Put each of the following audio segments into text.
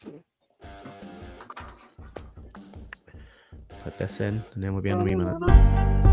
Put this in, and then we'll be in a wee minute.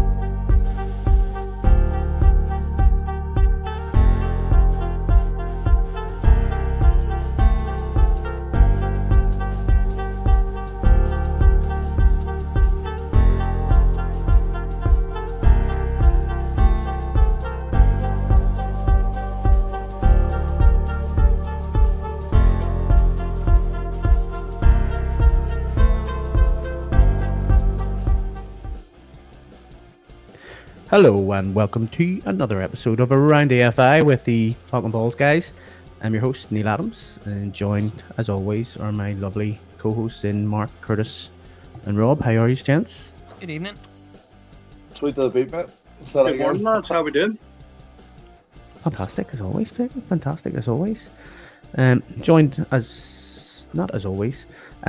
Hello and welcome to another episode of Around AFI with the Talking Balls guys. I'm your host Neil Adams, and joined as always are my lovely co-hosts in Mark, Curtis and Rob. How are you, gents? Good evening. Sweet to the beat, mate. Good morning, lads. How we doing? Fantastic as always, Fagan. Fantastic as always. Joined as not as always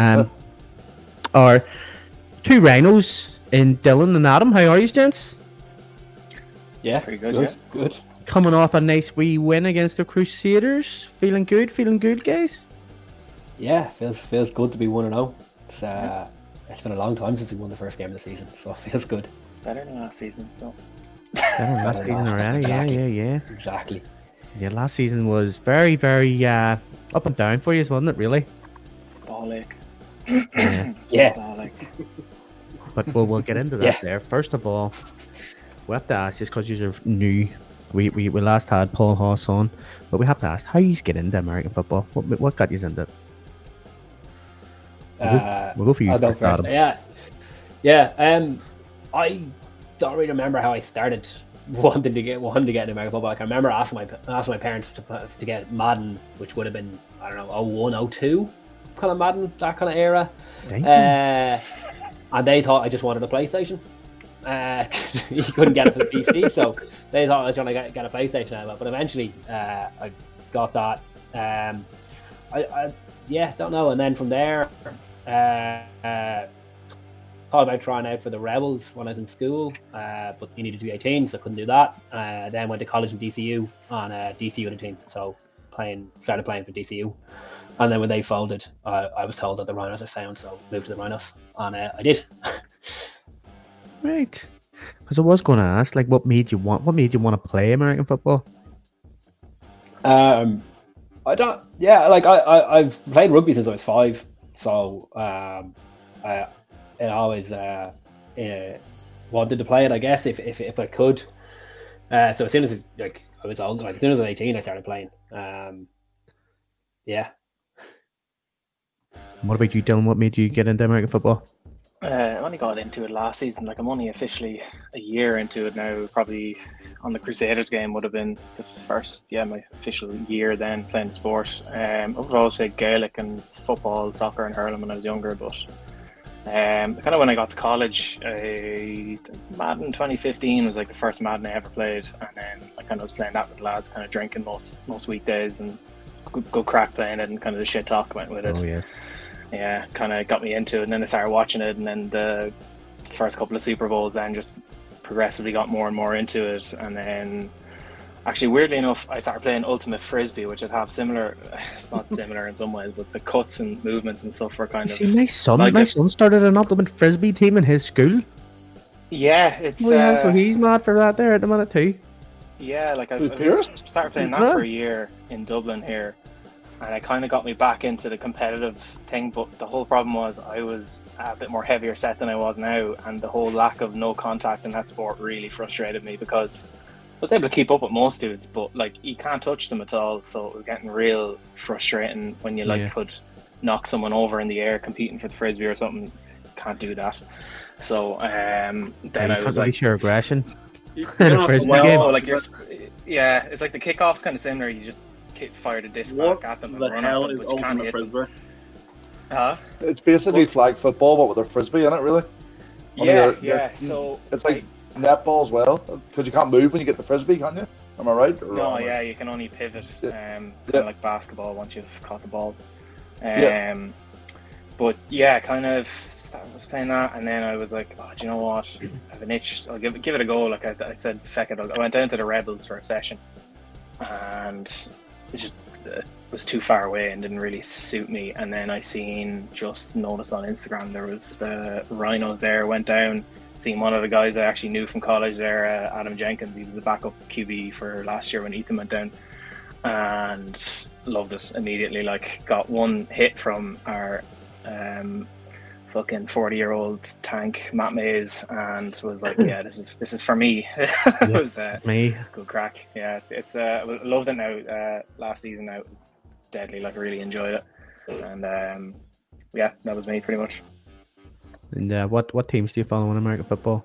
are two rhinos in Dylan and Adam. How are you, gents? Yeah, pretty good. Good. Coming off a nice wee win against the Crusaders. Feeling good, guys? Yeah, feels good to be 1-0. It's been a long time since we won the first game of the season, so it feels good. Better than last season, so. Better than last season already, yeah. Exactly. Yeah, last season was very, very up and down for you, wasn't it, really? Ball ache. Yeah. Ball ache. But we'll get into that there. First of all, we have to ask, just because you're new, we last had Paul Hoss on, but we have to ask, how you get into American football? What got you into it? We'll go for you. I'll go first. Yeah. I don't really remember how I started wanting to get into American football. Like, I remember asking my parents to get Madden, which would have been, I don't know, 01, 02 kind of Madden, that kind of era. And they thought I just wanted a PlayStation. You couldn't get it for the PC, so they thought I was going to get a PlayStation out of it. But eventually, I got that. I don't know. And then from there, thought about trying out for the Rebels when I was in school, but you needed to be 18, so I couldn't do that. Then went to college in DCU on a DCU team, so started playing for DCU. And then when they folded, I was told that the Rhinos are sound, so moved to the Rhinos, and I did. Right, because I was going to ask, like, what made you want to play American football? I don't. Yeah, like I've played rugby since I was 5, so I always wanted to play it, I guess, if I could. So as soon as I was old, as soon as I was 18, I started playing. Yeah. What about you, Dylan? What made you get into American football? I only got into it last season. Like, I'm only officially a year into it now. Probably on the Crusaders game would have been the first, my official year then playing the sport. I've always played Gaelic and football, soccer and hurling when I was younger, but kind of when I got to college, Madden 2015 was like the first Madden I ever played, and then I kind of was playing that with lads, kind of drinking most weekdays, and good crack playing it, and kind of the shit talk went with it. Oh yes. Yeah, kind of got me into it, and then I started watching it, and then the first couple of Super Bowls then just progressively got more and more into it. And then actually, weirdly enough, I started playing Ultimate Frisbee, which would have similar, it's not similar in some ways, but the cuts and movements and stuff were kind of... See, my son started an Ultimate Frisbee team in his school. Yeah, it's... so he's mad for that there at the minute too. Yeah, like I started playing that for a year in Dublin here, and it kind of got me back into the competitive thing, but the whole problem was I was a bit more heavier set than I was now, and the whole lack of no contact in that sport really frustrated me, because I was able to keep up with most dudes, but like you can't touch them at all, so it was getting real frustrating when you could knock someone over in the air competing for the Frisbee or something. Can't do that. So then I was like, your aggression. It's like the kickoff's kind of similar. You just fire the disc back at them and run at them, is but you can't hit them. It's basically flag football, but with a frisbee in it, really. So it's like netball as well, because you can't move when you get the frisbee, can you? Am I right? You can only pivot, kind of like basketball once you've caught the ball. But kind of was playing that, and then I was like, oh, do you know what? I have an itch. I'll give it a go. Like I said, feck it. I went down to the Rebels for a session, and it's just was too far away and didn't really suit me. And then I just noticed on Instagram there was the Rhinos there, went down, seen one of the guys I actually knew from college there, Adam Jenkins. He was the backup QB for last year when Ethan went down, and loved it immediately. Like, got one hit from our fucking 40-year-old tank Matt Mays, and was like, yeah, this is for me. It was me. Good crack. Yeah, it's I loved it now. Last season now, it was deadly. Like, I really enjoyed it, and yeah, that was me pretty much. And what teams do you follow in American football?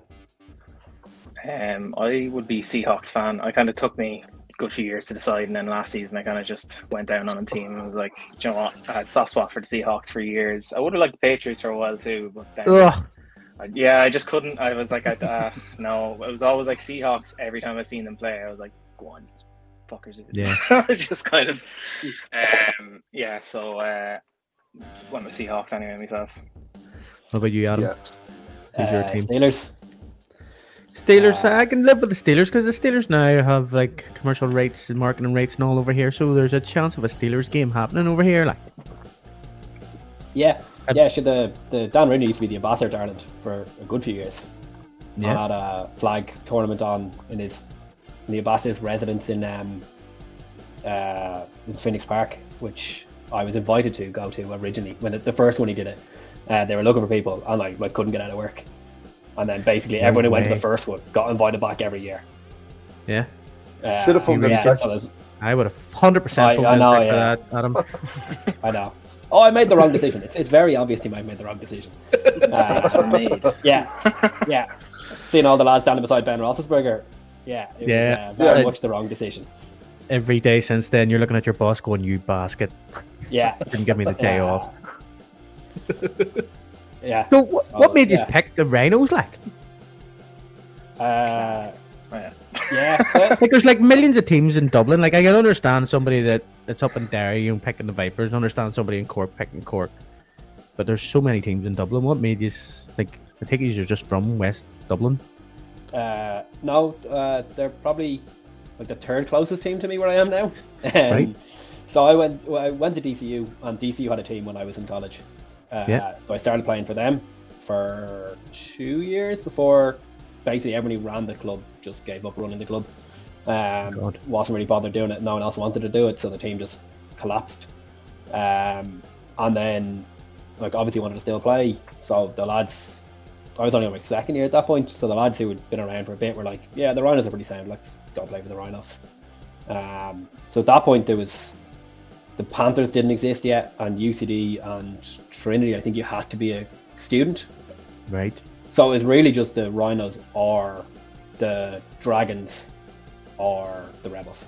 I would be Seahawks fan. I kind of took me a good few years to decide, and then last season I kind of just went down on a team and was like, do you know what? I had soft spot for the Seahawks for years. I would have liked the Patriots for a while too, but then I just couldn't. I was like, no. It was always like Seahawks every time I seen them play. I was like, go on, fuckers. Yeah. Just kind of yeah. So went with Seahawks anyway myself. What about you, Adam? Yes. Who's your team? Steelers. I can live with the Steelers because the Steelers now have like commercial rates and marketing rates and all over here, so there's a chance of a Steelers game happening over here. Like, Yeah. Sure. The Dan Rooney used to be the ambassador to Ireland for a good few years. Yeah. And had a flag tournament on in the ambassador's residence in Phoenix Park, which I was invited to go to originally when the first one he did it. They were looking for people, and I couldn't get out of work. And then basically everyone who went to the first one got invited back every year. Yeah. Should have phoned them. I would have 100% phoned for that, Adam. I know. Oh, I made the wrong decision. It's very obvious to me I made the wrong decision. Yeah. Seeing all the lads standing beside Ben Roethlisberger, it was very much the wrong decision. Every day since then, you're looking at your boss going, "You basket." Yeah. Didn't give me the day off. Yeah. So what made you pick the Rhinos, like? Yeah. Like, there's like millions of teams in Dublin. Like, I can understand somebody that's up in Derry picking the Vipers. Understand somebody in Cork picking Cork. But there's so many teams in Dublin. What made you like? I take it you're just from West Dublin. No, they're probably like the third closest team to me where I am now. Right. So I went to DCU, and DCU had a team when I was in college. So I started playing for them for 2 years before basically everybody who ran the club just gave up running the club. Wasn't really bothered doing it. No one else wanted to do it, so the team just collapsed. And then, like, obviously wanted to still play. So the lads, I was only on my second year at that point, so the lads who had been around for a bit were like, yeah, the Rhinos are pretty sound, let's go play for the Rhinos. So at that point there was, the Panthers didn't exist yet, and UCD and Trinity, I think you had to be a student. Right. So it was really just the Rhinos or the Dragons or the Rebels.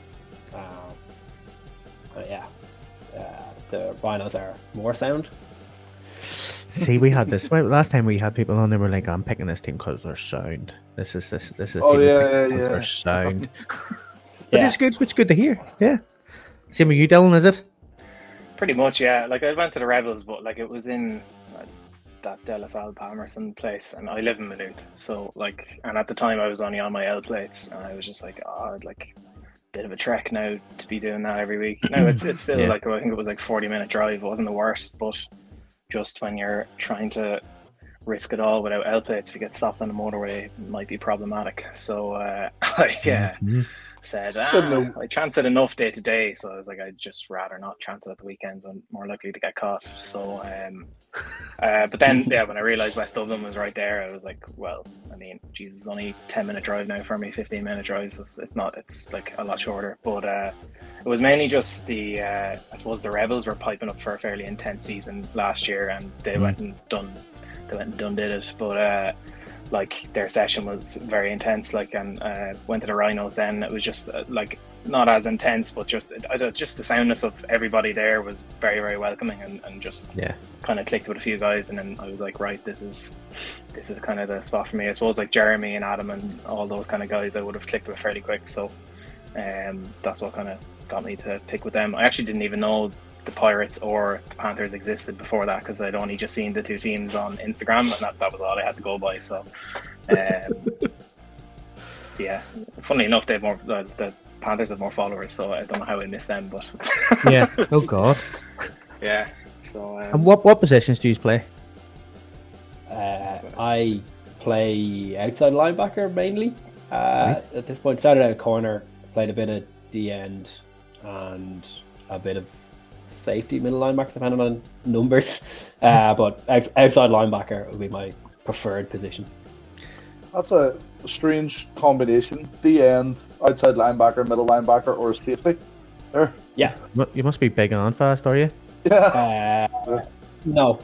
The Rhinos are more sound. See, we had this last time. We had people on. They were like, "I'm picking this team because they're sound. This is a team they're sound." But it's good. It's good to hear. Yeah. Same with you, Dylan, is it? Pretty much, yeah. Like, I went to the Rebels, but like it was in that De La Salle Palmerston place, and I live in Maynooth. So like, and at the time I was only on my L plates, and I was just like, like bit of a trek now to be doing that every week. No, it's still like, I think it was like 40-minute drive. It wasn't the worst, but just when you're trying to risk it all without L plates, if you get stopped on the motorway, it might be problematic. So I said, I chance it enough day to day, so I was like, I'd just rather not chance it at the weekends. I'm more likely to get caught. So but then when I realized West Dublin was right there, I was like, well, I mean, Jesus, it's only 10-minute drive now for me, 15-minute drives. It's like a lot shorter. But it was mainly just the I suppose the Rebels were piping up for a fairly intense season last year, and they went and done did it. But like, their session was very intense, like, and went to the Rhinos then. It was just like not as intense, but just the soundness of everybody there was very, very welcoming, and just kind of clicked with a few guys. And then I was like, right, this is kind of the spot for me. I suppose like Jeremy and Adam and all those kind of guys I would have clicked with fairly quick. So that's what kind of got me to pick with them. I actually didn't even know the Pirates or the Panthers existed before that, because I'd only just seen the two teams on Instagram, and that was all I had to go by. So yeah, funnily enough, they have more the Panthers have more followers, so I don't know how I missed them. But Yeah. Oh God. yeah. So And what positions do you play? I play outside linebacker mainly. At this point, started out corner, played a bit of D end and a bit of safety, middle linebacker, depending on numbers. But outside linebacker would be my preferred position. That's a strange combination. D end, outside linebacker, middle linebacker, or safety. There. Yeah. You must be big on fast, are you? Yeah. No.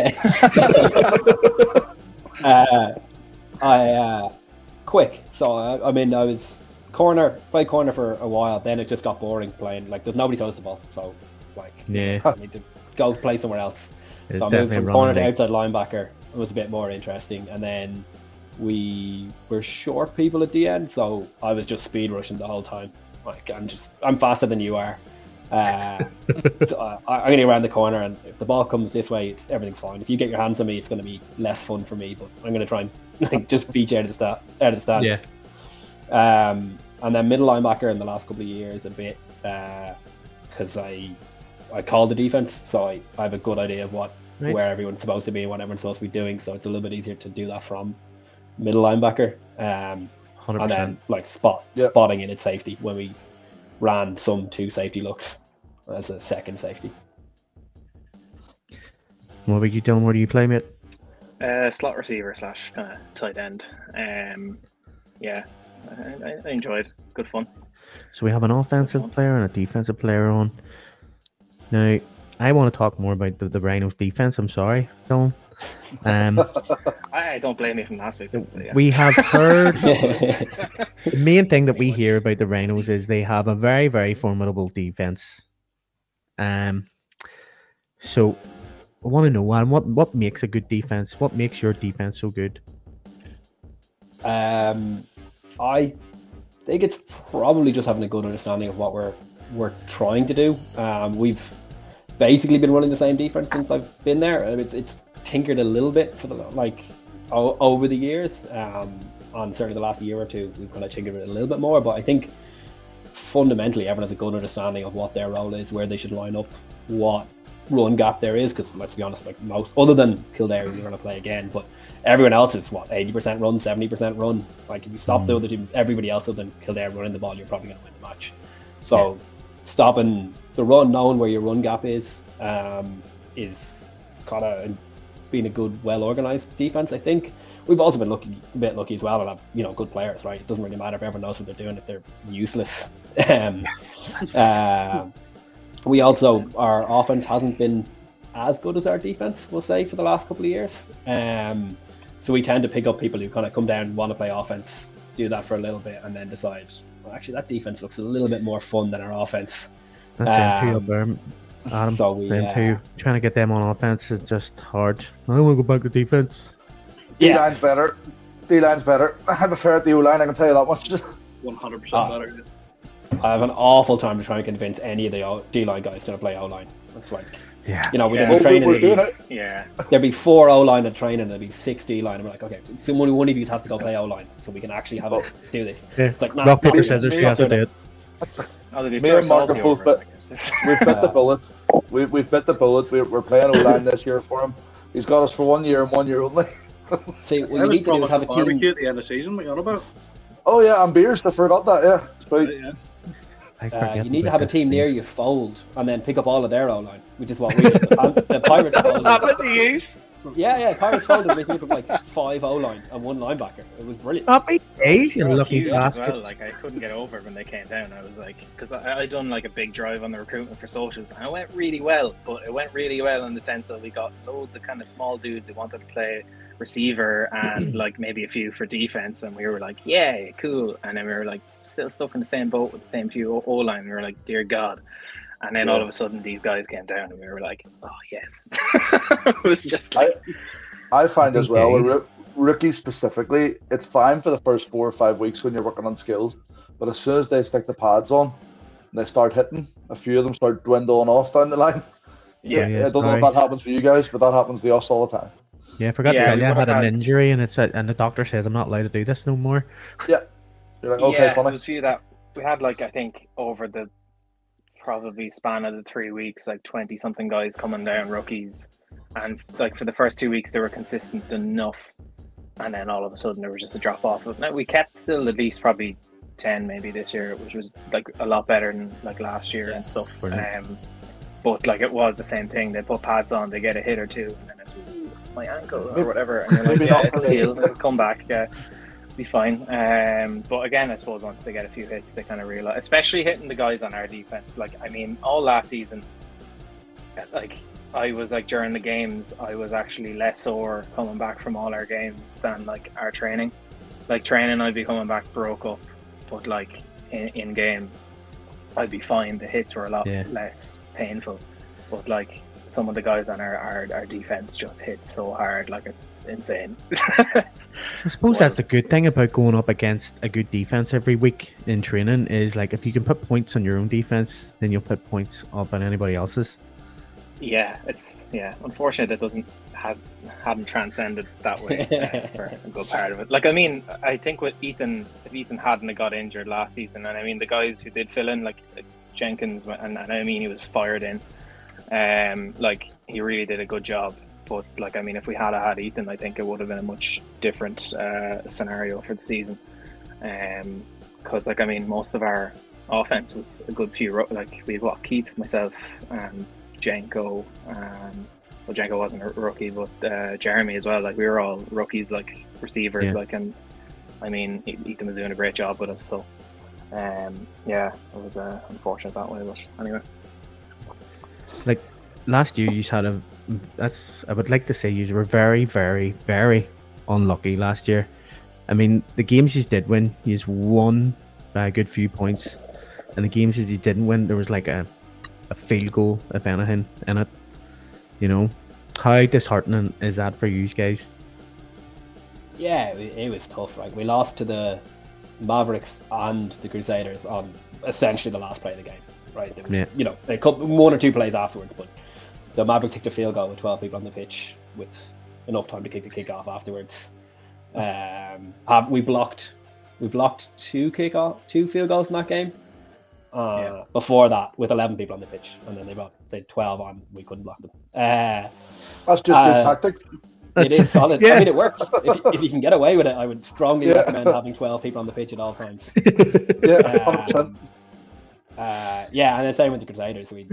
I quick. So I was played corner for a while. Then it just got boring playing. Like there's nobody throws the ball, so like Yeah. I need to go play somewhere else. It's So I moved definitely from wrong, corner to like- outside linebacker. It was a bit more interesting, and then we were short people at the end, so I was just speed rushing the whole time. Like I'm faster than you are. So I'm gonna get around the corner, and if the ball comes this way, everything's fine. If you get your hands on me, it's gonna be less fun for me. But I'm gonna try and like just beat you out of the stance. Yeah. And then middle linebacker in the last couple of years a bit because I call the defense, so I have a good idea of where everyone's supposed to be and what everyone's supposed to be doing. So it's a little bit easier to do that from middle linebacker. 100%. And then like spotting in at safety when we ran some 2 safety looks as a second safety. What about you, Dylan? Where do you play, mate? slot receiver / kind of tight end. Yeah, I enjoyed it. It's good fun. So we have an offensive player and a defensive player on. Now, I want to talk more about the Rhinos defense. I'm sorry, Dylan. I don't blame you from last week. So yeah. We have heard the main thing that we hear about the Rhinos is they have a very, very formidable defense. So I want to know, Adam, what makes a good defense? What makes your defense so good? I think it's probably just having a good understanding of what we're trying to do. We've basically been running the same defense since I've been there. It's tinkered a little bit for over the years. On certainly the last year or two, we've kind of tinkered it a little bit more. But I think fundamentally, everyone has a good understanding of what their role is, where they should line up, what run gap there is. Because let's be honest, like most other than Kildare, we're going to play again, but everyone else is 80% run, 70% run. Like if you stop the other teams, everybody else other than Kildare running the ball, you're probably going to win the match. So stopping the run, knowing where your run gap is kind of being a good, well-organized defense. I think we've also been a bit lucky as well, and have good players. Right, it doesn't really matter if everyone knows what they're doing if they're useless. We also, our offense hasn't been as good as our defense, we'll say, for the last couple of years. So we tend to pick up people who kind of come down, want to play offense, do that for a little bit, and then decide, well, actually, that defense looks a little bit more fun than our offense. That's them two up there, Adam. So we, them two, trying to get them on offense is just hard. I don't want to go back to defense. D-line's better. D-line's better. I prefer the O-line, I can tell you that much. 100% better. I have an awful time to try and convince any of the D-line guys to play O-line. It's like, Yeah. we've Yeah. been training. We're doing it. Yeah. There'd be 4 O-line at training, there'd be 6 D-line. I'm like, okay, someone, one of you has to go play O-line so we can actually have it do this. Yeah. It's like, Rock, paper, no, scissors, me- you have to do it. Me and Mark are both We've bit the bullet. We've bit the bullet. We're playing O-line this year for him. He's got us for 1 year and 1 year only. See, I what you was need to do is promised have a a team. barbecue at the end of the season. What you on about? Oh yeah, and beers. I forgot that. Yeah, sweet. Yeah. I forget You need to about have a this team thing. near you fold and then pick up all of their O-line, which is what we did. The Pirates folded. Yeah, Pirates folded. We picked up like 5 O-line and 1 linebacker. It was brilliant. Happy days, you They're all lucky huge as bastard. well. Like I couldn't get over it when they came down. I was like, because I done like a big drive on the recruitment for socials, and it went really well. But it went really well in the sense that we got loads of kind of small dudes who wanted to play receiver and like maybe a few for defense, and we were like, yeah, cool. And then we were like still stuck in the same boat with the same few O line. We were like, dear God. And then all of a sudden these guys came down, and we were like, oh yes. It was just like. I find as well, days. rookies specifically, it's fine for the first 4 or 5 weeks when you're working on skills, but as soon as they stick the pads on and they start hitting, a few of them start dwindling off down the line. Yeah, I don't know if that happens for you guys, but that happens to us all the time. Yeah, I forgot to Yeah, tell you, I what had an about- injury, and the doctor says I'm not allowed to do this no more. You're like, okay, yeah, funny. There was a few that we had like, I think over the probably span of the 3 weeks, like 20 something guys coming down, rookies, and like for the first 2 weeks they were consistent enough, and then all of a sudden there was just a drop off. Now we kept still at least probably 10 maybe this year, which was like a lot better than like last year and stuff. But like it was the same thing. They put pads on, they get a hit or two, and then it's my ankle or whatever, and you're like, yeah, it'll heal, it'll come back, yeah, be fine. But again, I suppose once they get a few hits, they kind of realize, especially hitting the guys on our defense. Like, I mean, all last season, like I was like during the games, I was actually less sore coming back from all our games than like our training. Like training, I'd be coming back broke up, but like in game, I'd be fine. The hits were a lot less painful, but like some of the guys on our defense just hit so hard, like it's insane. I suppose that's the good thing about going up against a good defense every week in training, is like if you can put points on your own defense, then you'll put points up on anybody else's. Yeah, it's unfortunate it hadn't transcended that way for a good part of it. Like, I mean, I think with Ethan, if Ethan hadn't got injured last season, and I mean the guys who did fill in, like Jenkins, and I mean he was fired in, like he really did a good job. But like, I mean, if we had Ethan, I think it would have been a much different scenario for the season. Because like, I mean, most of our offense was a good few. Like we had Keith, myself, Jenko. Well, Jenko wasn't a rookie, but Jeremy as well. Like we were all rookies, like receivers. Like, and I mean, Ethan was doing a great job with us. So, it was unfortunate that way. But anyway. Like last year, you had I would like to say you were very, very, very unlucky last year. I mean, the games you did win, you won by a good few points, and the games you didn't win, there was like a field goal, if anything, in it. You know, how disheartening is that for you guys? Yeah, it was tough. Like we lost to the Mavericks and the Crusaders on essentially the last play of the game. Right, there was, you know, a couple, one or two plays afterwards, but the Mavericks kicked a field goal with 12 people on the pitch with enough time to kick the kick off afterwards. We blocked two field goals in that game. Before that, with 11 people on the pitch, and then they had 12 on. We couldn't block them. That's just good tactics. It is solid. I mean, it works. If you can get away with it, I would strongly recommend having 12 people on the pitch at all times. 100%. And the same with the Crusaders. We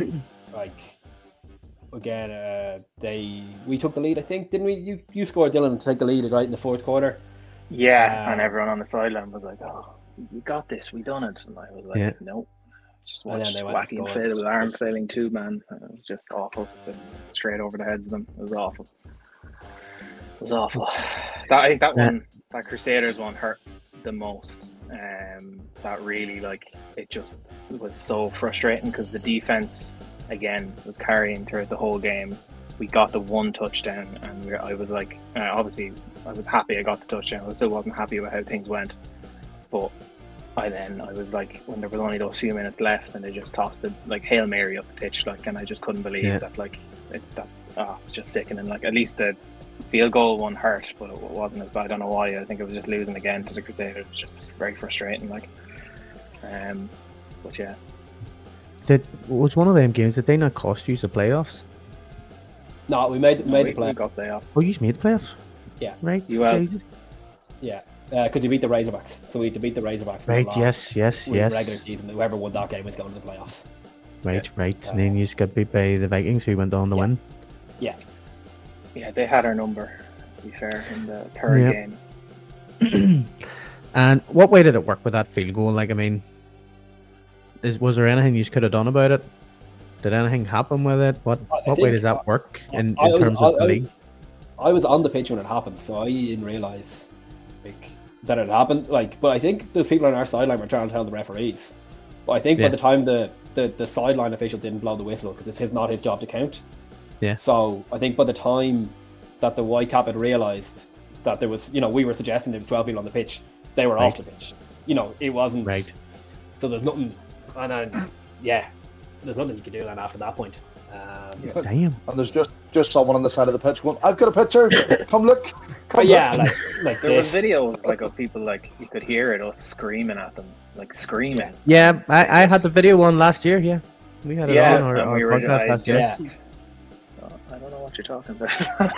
we took the lead, I think, didn't we? You scored, Dylan, to take the lead right in the fourth quarter. Yeah, and everyone on the sideline was like, "Oh, you got this, we done it," and I was like, "Nope." Just watched Wacky and Phil with arm flailing too, man. It was just awful. Just straight over the heads of them. It was awful. I think that Crusaders one hurt the most. That really, like, it just was so frustrating because the defense again was carrying throughout the whole game. We got the one touchdown, and I was like, obviously I was happy I got the touchdown. I still wasn't happy with how things went, but I was like, when there was only those few minutes left, and they just tossed it like Hail Mary up the pitch, like, and I just couldn't believe that. Like, just sickening. Like, at least the field goal one hurt, but it wasn't as bad. I don't know why. I think it was just losing again to the Crusaders. Just very frustrating. Like, but yeah. Was one of them games, did they not cost you the playoffs? No, we made the playoffs. We got playoffs. Oh, you just made the playoffs? Yeah. Right. Yeah. Because you beat the Razorbacks. So we had to beat the Razorbacks. Right, yes. Regular season, whoever won that game was going to the playoffs. Right. And then you just got beat by the Vikings, who went on to win. Yeah. Yeah, they had our number, to be fair, in the third game. And what way did it work with that field goal? Like, I mean, was there anything you could have done about it? Did anything happen with it? What way does that work in terms of the league? I was on the pitch when it happened, so I didn't realise that it happened. But I think those people on our sideline were trying to tell the referees. But I think by the time the sideline official didn't blow the whistle, because it's not his job to count. Yeah. So I think by the time that the Whitecap had realised that there was, we were suggesting there was 12 people on the pitch, they were off the pitch. It wasn't. Right. So there's nothing, and then, there's nothing you can do then after that point. Damn. And there's just someone on the side of the pitch going, "I've got a picture. Come look." But yeah, like there was this. videos like of people like you could hear it us screaming at them, like screaming. Yeah, I had the video one last year. Yeah, we had it on our and we were podcast last year. just. I don't know what you're talking about.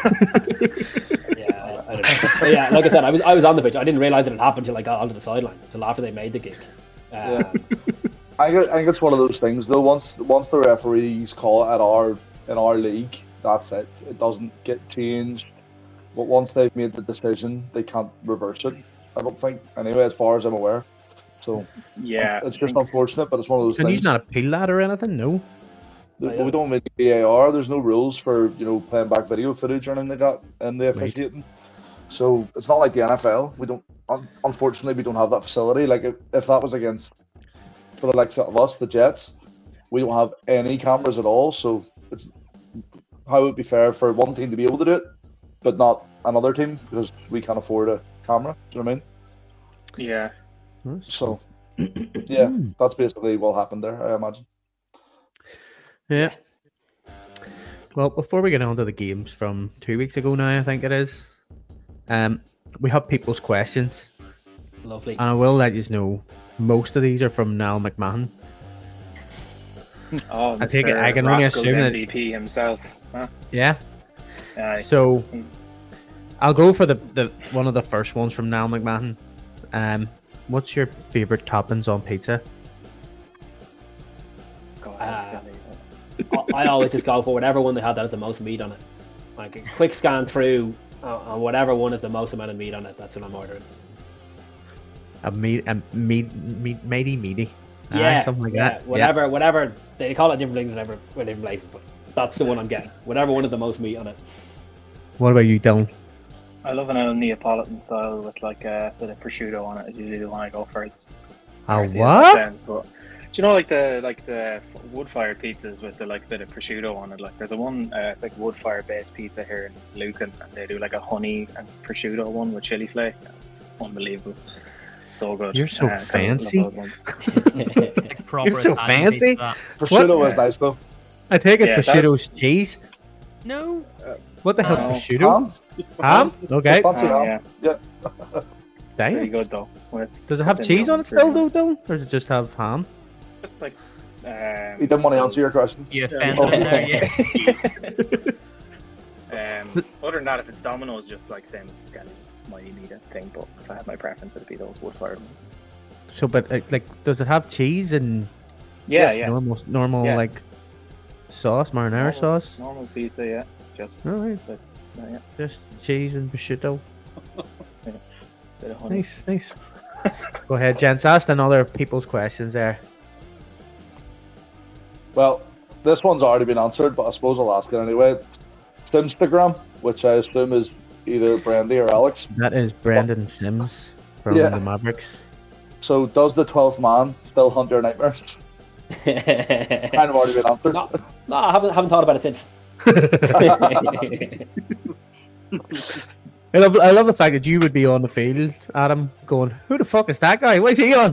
Yeah, I don't know. But yeah, like I said, I was on the pitch. I didn't realize it had happened until I got onto the sideline, until after they made the gig. I think it's one of those things though. Once the referees call it in our league, that's it. It doesn't get changed. But once they've made the decision, they can't reverse it. I don't think. Anyway, as far as I'm aware. So yeah, it's just unfortunate, but it's one of those Can things. you not appeal that or anything? No. We don't make VAR. There's no rules for playing back video footage or anything like that in the officiating. So it's not like the NFL. We don't. Unfortunately, we don't have that facility. Like if that was against, for the likes of us, the Jets, we don't have any cameras at all. So it's how would it be fair for one team to be able to do it, but not another team because we can't afford a camera. Do you know what I mean? Yeah. So yeah, that's basically what happened there. I imagine. Yeah. Well, before we get on to the games from 2 weeks ago now, I think it is, we have people's questions. Lovely. And I will let you know, most of these are from Niall McMahon. Oh, I take it, I can only Rascals assume that... MVP himself. Huh? Yeah. Aye. So, I'll go for the one of the first ones from Niall McMahon. What's your favourite toppings on pizza? God, that's funny. I always just go for whatever one they had that has the most meat on it. Like a quick scan through, and whatever one has the most amount of meat on it, that's what I'm ordering. Meaty. Yeah, something like yeah, that. Whatever they call it different things in different places, but that's the one I'm getting. Whatever one has the most meat on it. What about you, Dylan? I love an old Neapolitan style with like a bit of prosciutto on it. Is usually the one I go for. It's crazy as that sounds, but do you know like the wood-fired pizzas with the like bit of prosciutto on it? Like there's a one, it's like wood-fire based pizza here in Lucan, and they do like a honey and prosciutto one with chili flake. It's unbelievable. So good. You're so fancy. Those ones. You're so fancy. Prosciutto is nice though. I take it prosciutto's cheese. No. What the hell's prosciutto? Ham? Okay. Fancy ham. Yeah. Damn. Very good though. Does it have cheese on it still though, Dylan? Or does it just have ham? Just like. He didn't want to answer your question. You offended him there, yeah. Other than that, if it's Domino's, just like same as Scallions, might need a thing. But if I had my preference, it'd be those wood-fired ones. So, but like, does it have cheese and? Yeah, yeah. Normal yeah. like sauce, marinara sauce. Normal pizza, yeah. Just. All right. Yeah. Just cheese and prosciutto. Yeah. Bit of honey. Nice. Go ahead, gents. Ask another people's questions there. Well, this one's already been answered, but I suppose I'll ask it anyway. It's Simstagram, which I assume is either Brandy or Alex. That is Brendan Sims from the Mavericks. So, does the 12th man still hunt your nightmares? Kind of already been answered. No, I haven't thought about it since. I love the fact that you would be on the field, Adam, going, "Who the fuck is that guy? Where's he on?"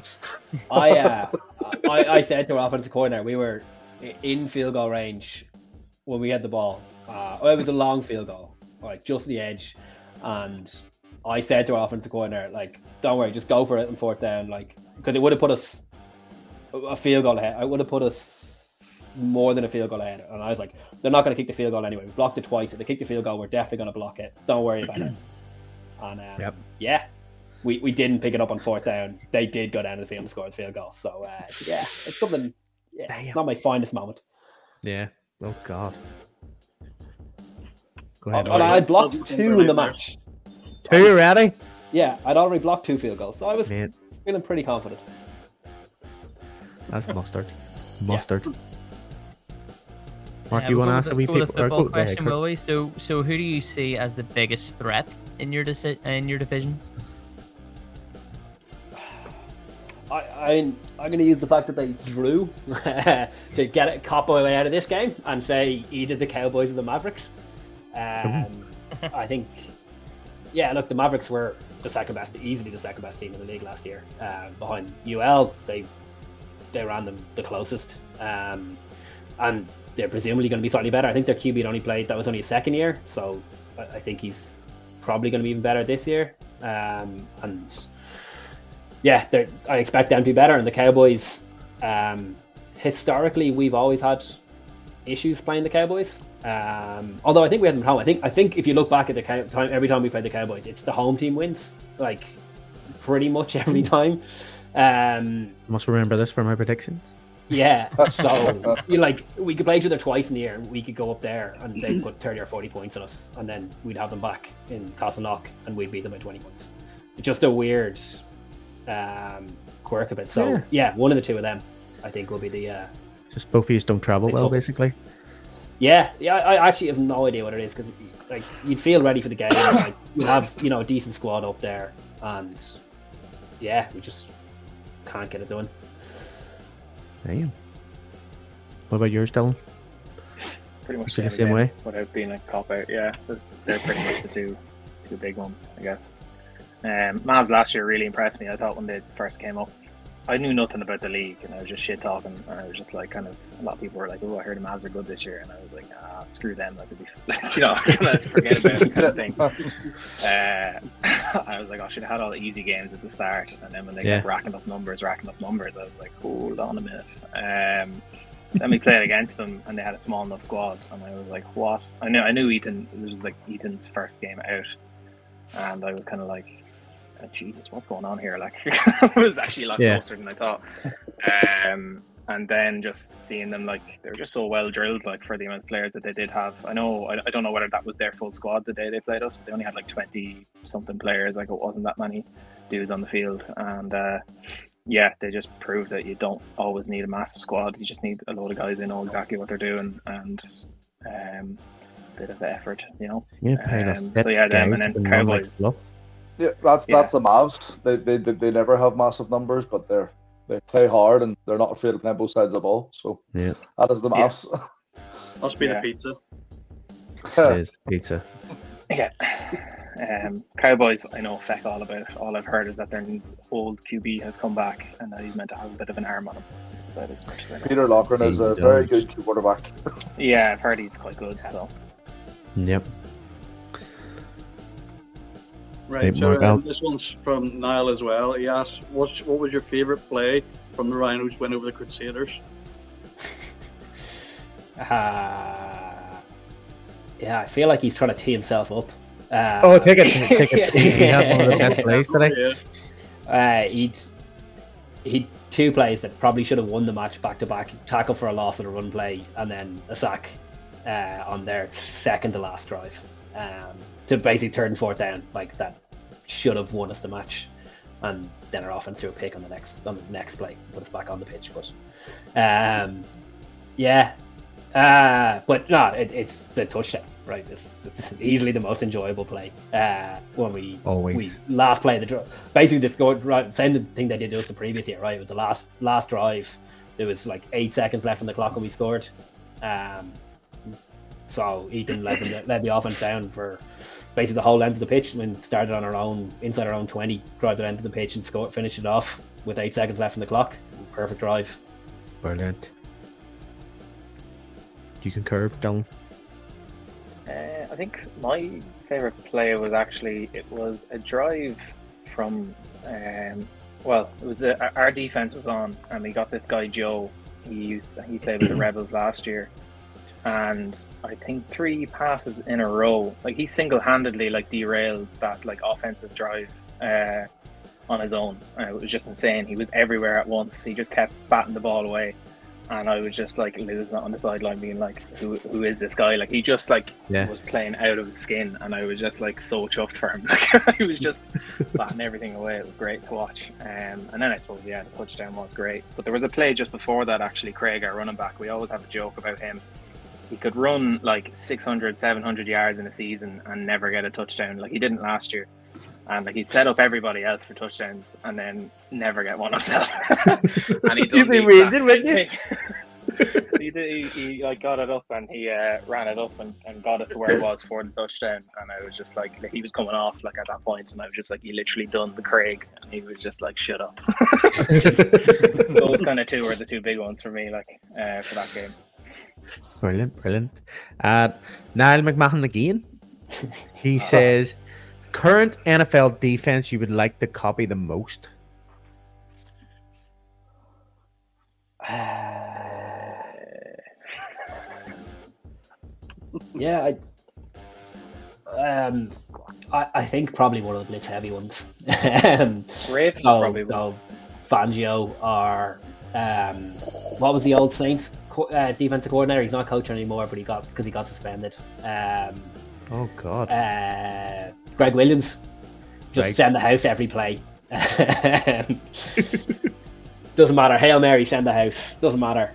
I said to our offensive coordinator, we were in field goal range when we had the ball. It was a long field goal, like just the edge, and I said to our offensive coordinator, like, "Don't worry, just go for it on fourth down," like, because it would have put us a field goal ahead. It would have put us more than a field goal ahead, and I was like, "They're not going to kick the field goal anyway. We blocked it twice. If they kick the field goal, we're definitely going to block it. Don't worry about it." And yeah, we didn't pick it up on fourth down. They did go down to the field and score the field goal. So yeah, it's something. Yeah, it's not my finest moment. Yeah. Oh God. Go ahead. I blocked 2 in the match. 2 already? Yeah, I'd already blocked 2 field goals, so I was feeling pretty confident. That's mustard. Mark, you want to ask a wee football question, will we? So who do you see as the biggest threat in your division? I'm going to use the fact that they drew to get a cop away out of this game and say either the Cowboys or the Mavericks. I think, look, the Mavericks were easily the second best team in the league last year. Behind UL, they ran them the closest. and they're presumably going to be slightly better. I think their QB that was only his second year, so I think he's probably going to be even better this year. And yeah, I expect them to be better. And the Cowboys, historically, we've always had issues playing the Cowboys. Although I think we had them at home. I think if you look back at the time, every time we played the Cowboys, it's the home team wins, like pretty much every time. Must remember this for my predictions. Yeah, so we could play each other twice in the year. We could go up there and they'd put 30 or 40 points on us, and then we'd have them back in Castleknock and we'd beat them by 20 points. It's just a weird quirk of it. So yeah, one of the two of them, I think, will be the. Just both of you don't travel well, basically. Yeah. I actually have no idea what it is, because like you'd feel ready for the game. Like, you have a decent squad up there, and yeah, we just can't get it done. Damn. What about yours, Dylan? Pretty much the same way. Without being a cop out, yeah. They're pretty much the two big ones, I guess. Mavs last year really impressed me. I thought when they first came up, I knew nothing about the league, and I was just shit talking, and I was just like, kind of, a lot of people were like, "Oh, I heard the Mavs are good this year," and I was like, screw them, like, kind of forget about it, kind of thing. I was like, I should have had all the easy games at the start, and then when they kept racking up numbers, I was like, hold on a minute. Then we played against them, and they had a small enough squad, and I was like, what? I knew Ethan. It was like Ethan's first game out, and I was kind of like, Jesus, what's going on here? Like, it was actually a lot closer than I thought. And then just seeing them, like, they're just so well drilled, like, for the amount of players that they did have. I don't know whether that was their full squad the day they played us, but they only had like 20 something players. Like, it wasn't that many dudes on the field, and they just proved that you don't always need a massive squad. You just need a load of guys who know exactly what they're doing, and a bit of effort, them and then Cowboys. Yeah, that's the Mavs. They never have massive numbers, but they play hard and they're not afraid of playing both sides of the ball. So that is the Mavs. Must be the pizza. It is pizza. Yeah. Cowboys, I know feck all about it. All I've heard is that their old QB has come back and that he's meant to have a bit of an arm on him. That is much as I know. Peter Loughran is a very good quarterback. Yeah, I've heard he's quite good. So. Yep. Right, so this one's from Niall as well. He asked, what was your favourite play from the Rhinos win over the Crusaders? I feel like he's trying to tee himself up. Take it. He had one of the best plays today. He'd two plays that probably should have won the match back to back: tackle for a loss and a run play, and then a sack on their second to last drive. To basically third and fourth down, like, that should have won us the match, and then our offense threw a pick on the next play, put us back on the pitch. But but no, it's the touchdown, right? It's easily the most enjoyable play. When we last play the drive, basically the score, right? Same thing they did to us the previous year, right? It was the last drive. There was like 8 seconds left on the clock when we scored. So Ethan led the offense down for basically the whole length of the pitch, and started on inside our own 20, drive the end of the pitch and finished it off with 8 seconds left on the clock. Perfect drive. Brilliant. Do you concur, Dylan? I think my favourite play was it was a drive from, it was our defense was on, and we got this guy Joe. He played with the Rebels last year. And I think 3 passes in a row, like, he single-handedly derailed that offensive drive on his own. It was just insane. He was everywhere at once. He just kept batting the ball away, and I was just losing it on the sideline, being like, "Who is this guy?" Like, he just was playing out of his skin, and I was just so chuffed for him. He was just batting everything away. It was great to watch. And then I suppose the touchdown was great. But there was a play just before that, actually. Craig, our running back, we always have a joke about him. He could run 600, 700 yards in a season and never get a touchdown. He didn't last year. And he'd set up everybody else for touchdowns and then never get one himself. And he done the exact same thing. He got it up, and he ran it up and got it to where it was for the touchdown. And I was just he was coming off at that point, and I was just he literally done the Craig, and he was just shut up. Those kind of two were the two big ones for me, for that game. Brilliant. Niall McMahon again. He says, current NFL defense you would like to copy the most. Yeah, I think probably one of the blitz heavy ones. Ravens probably. So Fangio or what was the old Saints defensive coordinator? He's not coaching anymore, but he got suspended. Oh God. Greg Williams. Just send the house every play. Doesn't matter. Hail Mary, send the house. Doesn't matter.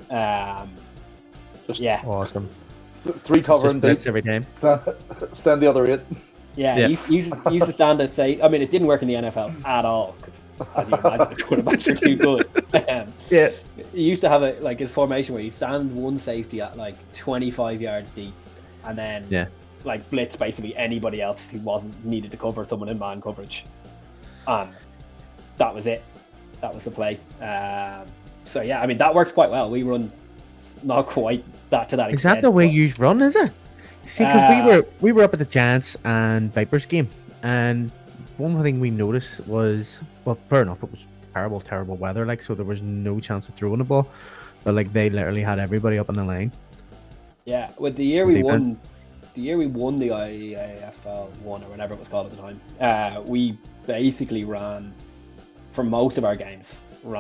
Awesome. 3 covering deep every time. Stand the other 8. Yeah. He used to stand and say. I mean, it didn't work in the NFL at all because, as you imagine, the quarterbacks are too good. He used to have his formation where you stand one safety at like 25 yards deep, and then blitz basically anybody else who wasn't needed to cover someone in man coverage, and that was it. That was the play. So yeah, I mean that works quite well. We run not quite that to that extent. Is that the way you run? Is it? See, because we were up at the Giants and Vipers game, and one thing we noticed was, well, fair enough, it was terrible weather, so there was no chance of throwing the ball, but they literally had everybody up on the line. Yeah, with the year we won the IAFL 1 or whatever it was called at the time, we basically ran, for most of our games, we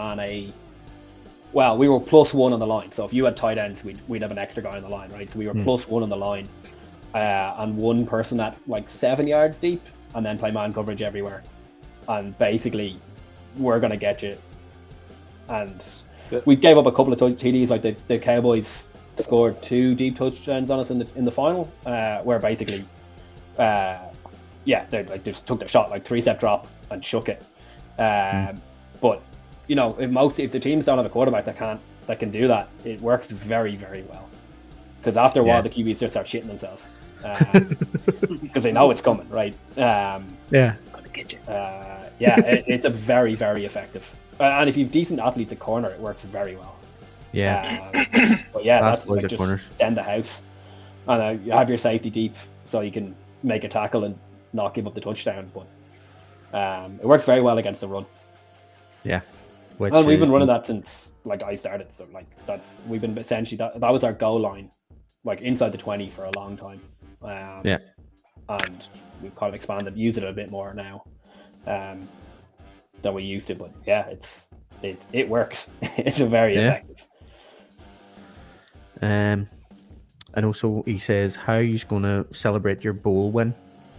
were +1 on the line. So if you had tight ends, we'd have an extra guy on the line, right? So we were +1 on the line, and one person at 7 yards deep, and then play man coverage everywhere. And basically, we're going to get you. And we gave up a couple of TDs, the Cowboys scored 2 deep touchdowns on us in the final, where basically, they just took their shot, 3-step drop and shook it. But if the teams don't have a quarterback that can do that, it works very, very well. Because after a while, the QBs just start shitting themselves because they know it's coming, right? Gonna get you. It's a very, very effective. And if you've decent athletes at corner, it works very well. But that's just corners. Send the house, and you have your safety deep so you can make a tackle and not give up the touchdown. But it works very well against the run. Yeah. And we've been running that since I started. So we've been essentially that was our goal line, inside the 20 for a long time. And we've kind of expanded, used it a bit more now than we used to. But yeah, it works. It's very effective. And also he says, how are you going to celebrate your bowl win?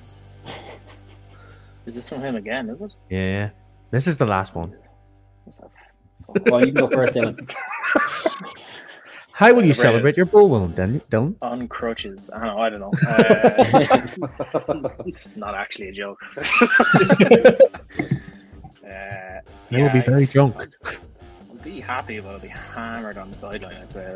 Is this from him again? Is it? Yeah, this is the last one. Well, you can go first, Dylan. How will you celebrate your bowl win, Dylan? On crutches. I don't know. It's not actually a joke. You will be very drunk. I'll be happy, but I'll be hammered on the sideline, I'd say.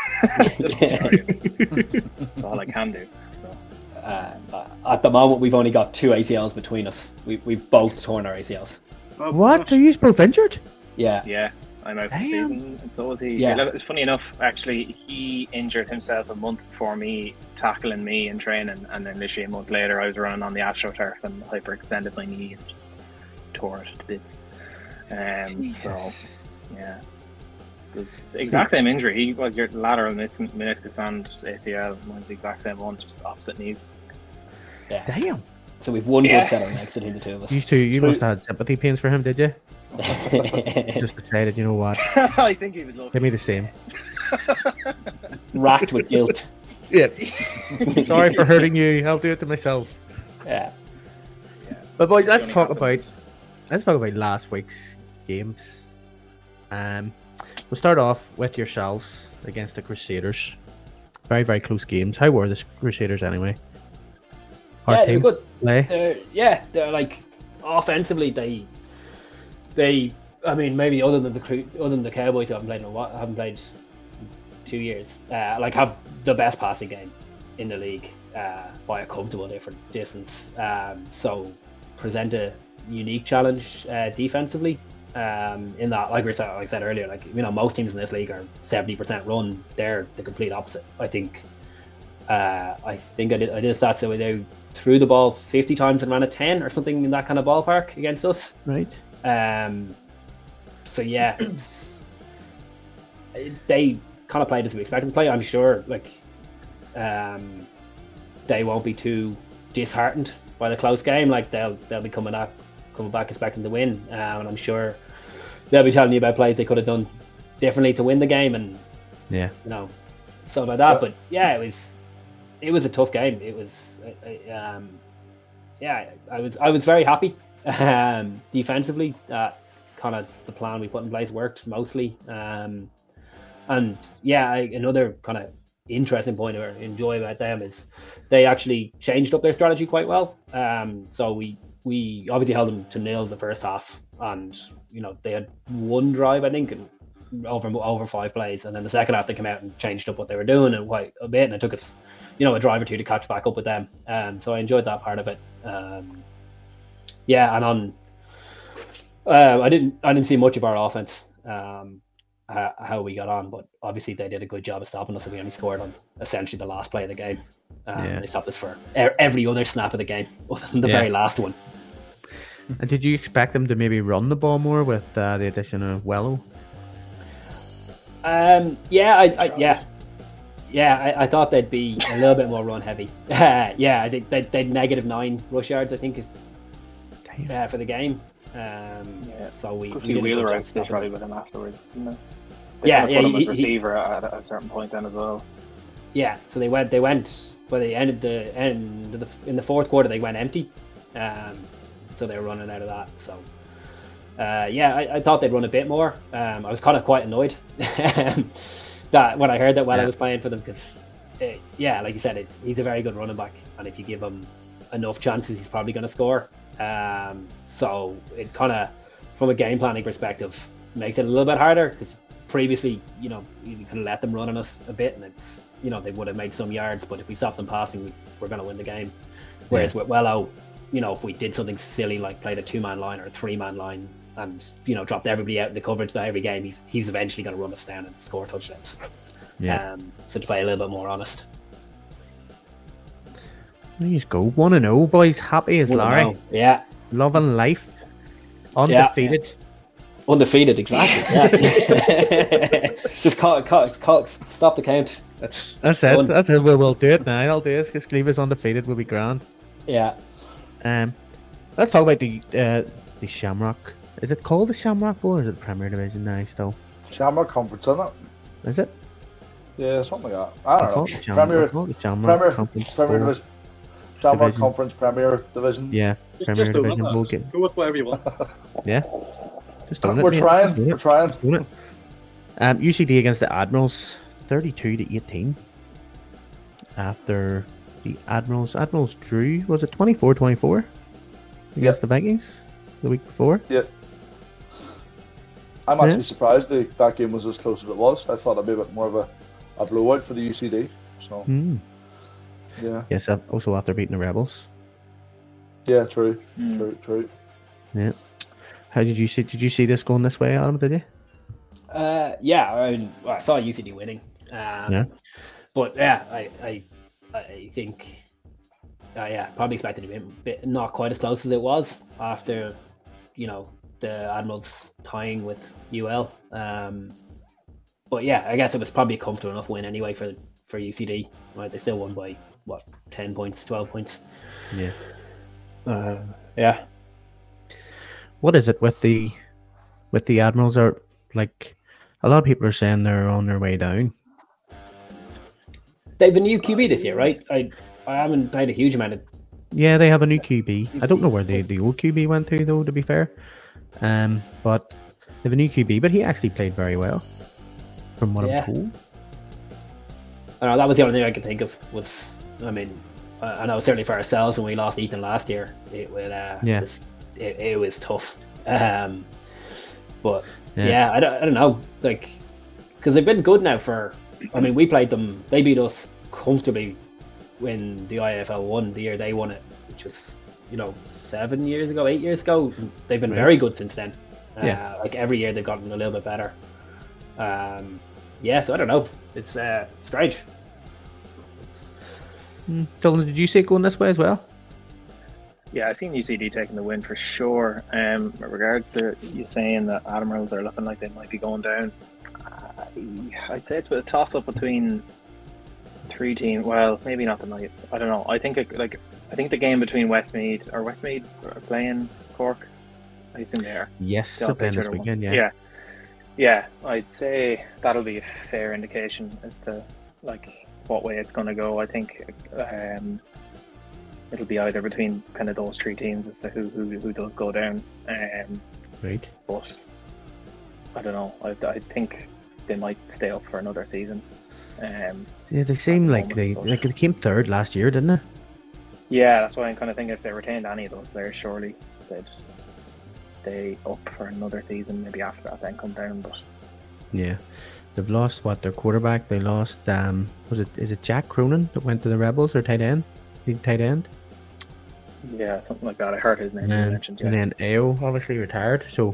That's all I can do. So. At the moment, we've only got 2 ACLs between us. We've both torn our ACLs. What? Are you both injured? Yeah. I'm out for the season, and so was he. Yeah. It's funny enough, actually, he injured himself a month before me, tackling me in training, and then literally a month later, I was running on the AstroTurf and hyperextended my knee and tore it to bits. So, yeah. It's the exact same injury. He was your lateral meniscus and ACL. Mine's the exact same one, just opposite knees. Yeah. Damn. So we've one good setup next between the two of us. You must have had sympathy pains for him, did you? Just decided, you know what? I think he was lucky. Give me the same. Racked with guilt. Yeah. Sorry for hurting you. I'll do it to myself. Yeah. But boys, let's talk about last week's games. We'll start off with yourselves against the Crusaders. Very, very close games. How were the Crusaders anyway? Hard team good. Play? They're offensively they. I mean, maybe other than the Cowboys who haven't played 2 years, have the best passing game in the league by a comfortable distance. So present a unique challenge defensively. In that, like I said earlier, like, you know, most teams in this league are 70% run. They're the complete opposite. I think I did stats that they threw the ball 50 times and ran a 10 or something in that kind of ballpark against us. Right. So yeah, they kind of played as we expected to play. I'm sure, like, they won't be too disheartened by the close game. Like, they'll be coming back expecting to win, and I'm sure they'll be telling you about plays they could have done differently to win the game, and yeah, you know, stuff like that. But yeah, it was a tough game. It was I was very happy defensively that kind of the plan we put in place worked mostly, and yeah, another kind of interesting point or enjoy about them is they actually changed up their strategy quite well. So we obviously held them to nil the first half, and you know, they had one drive, I think, and over 5 plays, and then the second half they came out and changed up what they were doing and quite a bit, and it took us, you know, a drive or two to catch back up with them. So I enjoyed that part of it. Yeah, and on I didn't see much of our offense, how we got on, but obviously they did a good job of stopping us, and we only scored on essentially the last play of the game. They stopped us for every other snap of the game other than the very last one. And did you expect them to maybe run the ball more with the addition of Wello? I thought they'd be a little bit more run heavy. Yeah, I think they'd -9 rush yards, I think, is for the game. So we Wheeler out stitch probably with him afterwards, didn't they? They yeah, put him as receiver at a certain point then as well. Yeah, so they went by the end of in the fourth quarter they went empty. So they were running out of that. So I thought they'd run a bit more. I was kind of quite annoyed that when I heard that I was playing for them, because like you said, he's a very good running back, and if you give him enough chances, he's probably going to score. So it kind of, from a game planning perspective, makes it a little bit harder, because previously, you know, you could have let them run on us a bit, and it's, you know, they would have made some yards, but if we stopped them passing, we're going to win the game. Whereas with Wello, you know, if we did something silly like played a 2-man line or a 3-man line and, you know, dropped everybody out in the coverage that every game, he's eventually going to run us down and score touchdowns. So to play a little bit more honest. There you go. 1-0, boys. Happy as Larry. Yeah. Loving life. Undefeated. Yeah. Undefeated, exactly. Yeah. Just stop the count. That's it. That's it. We'll do it now. I'll do it. Just leave us undefeated. We'll be grand. Yeah. Let's talk about the Shamrock. Is it called the Shamrock Bowl, or is it Premier Division now still? Shamrock Conference, isn't it? Is it? Yeah, something like that. I don't know. Premier Conference Premier Division. Shamrock Conference Premier Division. Yeah, Premier Division Bowl game. Go with whatever you want. Yeah. Just doing it. We're trying. Doing it. UCD against the Admirals, 32-18. After the Admirals drew, was it 24-24 against the Vikings the week before? Yeah. I'm actually surprised that game was as close as it was. I thought it'd be a bit more of a blowout for the UCD. So. Yeah. Yes. Also after beating the Rebels. Yeah. True. Yeah. How did you see? Did you see this going this way, Adam? Did you? Yeah. I saw UCD winning. But yeah, I think. Probably expected to be a bit not quite as close as it was after, you know, the Admirals tying with UL. But yeah, I guess it was probably a comfortable enough win anyway for UCD. Right, they still won by 10 points, 12 points. Yeah. Yeah. What is it with the Admirals? Are like a lot of people are saying they're on their way down. They've a new QB this year, right? I haven't played a huge amount of. Yeah, they have a new QB. I don't know where the old QB went to, though, to be fair. But they have a new QB, but he actually played very well, from what I'm told. I know, that was the only thing I could think of. I know certainly for ourselves when we lost Ethan last year, it was tough. But I don't know, like, because they've been good now we played them. They beat us comfortably when the IFL won the year they won it, which was 8 years ago. They've been very good since then. Like every year they've gotten a little bit better. So I don't know. It's strange. Dylan, did you see it going this way as well? Yeah, I've seen UCD taking the win for sure. In regards to you saying that Admirals are looking like they might be going down, I'd say it's a toss-up between 3 teams. Well, maybe not the Knights. I don't know. I think the game between Westmeath are playing Cork. I assume they are. Yes, they're playing this weekend. Yeah. I'd say that'll be a fair indication as to like what way it's going to go. I think it'll be either between kind of those 3 teams as to who does go down. Right. But I don't know. I think they might stay up for another season. They seem like they came 3rd last year, didn't they? Yeah, that's why I'm kind of thinking if they retained any of those players, surely they'd stay up for another season. Maybe after that, then come down. But yeah, they've lost their quarterback. They lost is it Jack Cronin that went to the Rebels or tight end? Tight end. Yeah, something like that. I heard his name mentioned. And then AO obviously retired. So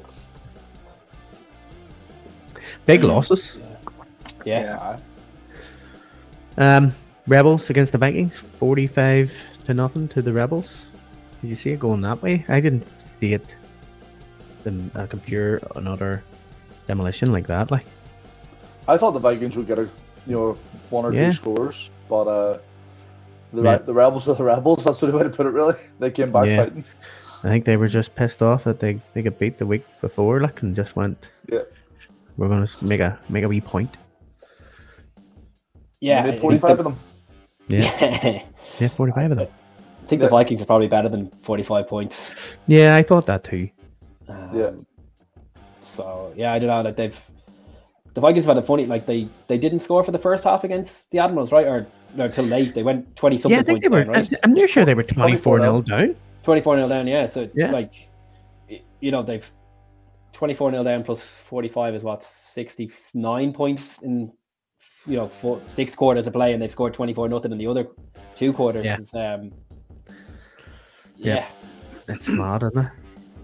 big losses. Yeah. Rebels against the Vikings, 45-0 to the Rebels. Did you see it going that way? I didn't see it. Pure another demolition like that. Like, I thought the Vikings would get one or two scores, but the Rebels are the Rebels. That's the way to put it. Really, they came back fighting. I think they were just pissed off that they got beat the week before, like, and just went. Yeah, we're gonna make a wee point. Yeah, made 45 of them. Yeah, 45 of them. I think the Vikings are probably better than 45 points. Yeah, I thought that too. So I don't know. Like the Vikings have had a funny. Like they didn't score for the first half against the Admirals, right? Or no, till late. They went 20 something. Yeah, I think points they were. down, right? I'm near sure they were 24-0 down. 24-0 down. Yeah. So like, they've 24-0 down plus 45 is what 69 points in 6 quarters of play, and they've scored 24-0 in the other 2 quarters. Yeah. It's mad, isn't it?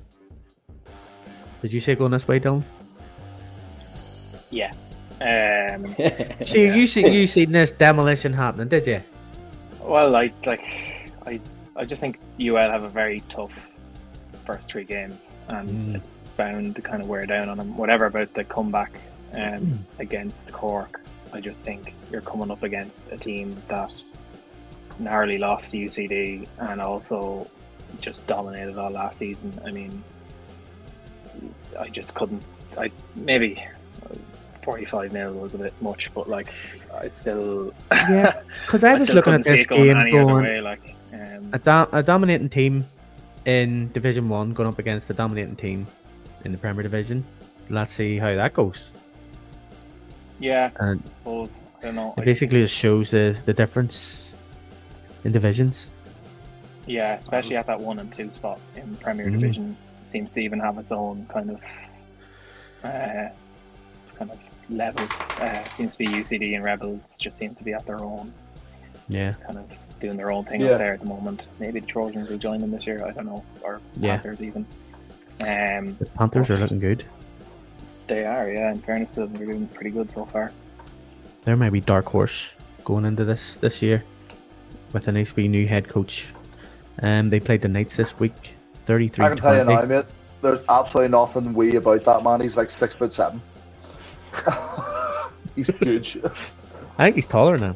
Did you say going this way, Dylan? Yeah. So you seen this demolition happening, did you? Well, I just think UL have a very tough first 3 games, and it's bound to kind of wear down on them. Whatever about the comeback against Cork, I just think you're coming up against a team that narrowly lost to UCD and also just dominated all last season. I mean, I just couldn't. Maybe 45-0 was a bit much, but like I still. Yeah, because I was looking at this game going a dominating team in Division 1 going up against a dominating team in the Premier Division. Let's see how that goes. Yeah, I suppose. I don't know. It basically just shows the difference in divisions. Yeah, especially at that 1 and 2 spot in Premier Division, seems to even have its own kind of level. Seems to be UCD and Rebels just seem to be at their own. Yeah. Kind of doing their own thing up there at the moment. Maybe the Trojans will join them this year. I don't know, or Panthers even. The Panthers are looking good. They are, yeah. In fairness to them, they're doing pretty good so far. There might be dark horse going into this year with a nice wee new head coach. They played the Knights this week, 33-20. I can tell you now, mate. There's absolutely nothing wee about that man. He's like 6'7". He's huge. I think he's taller now.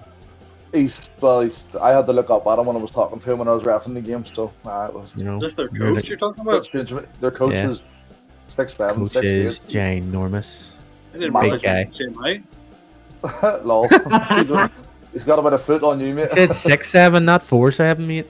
I had to look up at him when I was talking to him when I was reffing the game. So it was. Is this their coach you're talking about? Their coach is 6'7". Coach is ginormous. Big guy. Lol. He's got about a foot on you, mate. He said 6'7", not 4'7", mate.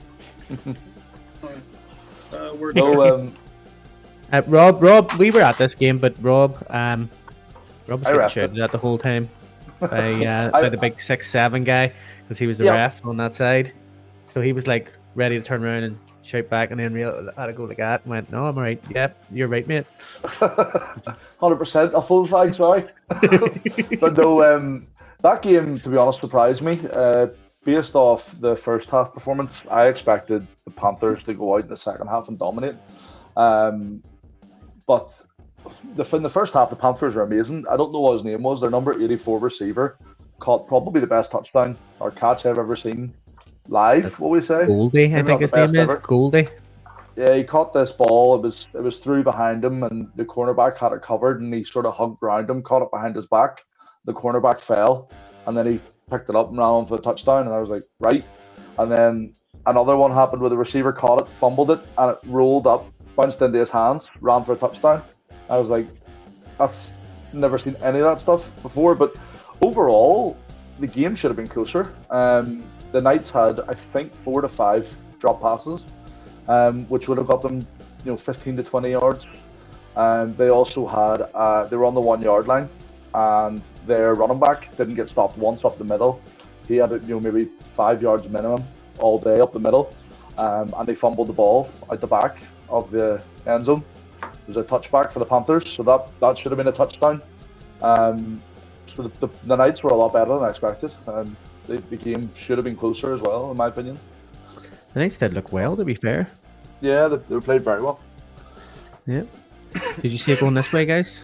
Rob, we were at this game, but Rob was getting shouted at the whole time by the big 6'7" guy because he was the ref on that side. So he was like ready to turn around and shout back, and then had to go like that and went, "No, I'm alright. Yep, you're right, mate." 100% a full flag, sorry. But no, that game, to be honest, surprised me. Based off the first half performance, I expected the Panthers to go out in the second half and dominate. But in the first half, the Panthers were amazing. I don't know what his name was. Their number 84 receiver caught probably the best touchdown or catch I've ever seen live. What we say? Goldie, I think his name is Goldie. Yeah, he caught this ball. It was through behind him, and the cornerback had it covered, and he sort of hugged around him, caught it behind his back. The cornerback fell, and then he picked it up and ran on for the touchdown. And I was like, right. And then another one happened where the receiver caught it, fumbled it, and it rolled up, bounced into his hands, ran for a touchdown. I was like, that's never seen any of that stuff before. But overall, the game should have been closer. The Knights had, I think, 4 to 5 drop passes, which would have got them, 15 to 20 yards. And they also had, they were on the 1 yard line, and their running back didn't get stopped once up the middle. He had, maybe 5 yards minimum all day up the middle, and they fumbled the ball out the back of the end zone. It was a touchback for the Panthers, so that should have been a touchdown. So the Knights were a lot better than I expected. The game should have been closer as well, in my opinion. The Knights did look well, to be fair. Yeah, they played very well. Yeah. Did you see it going this way, guys?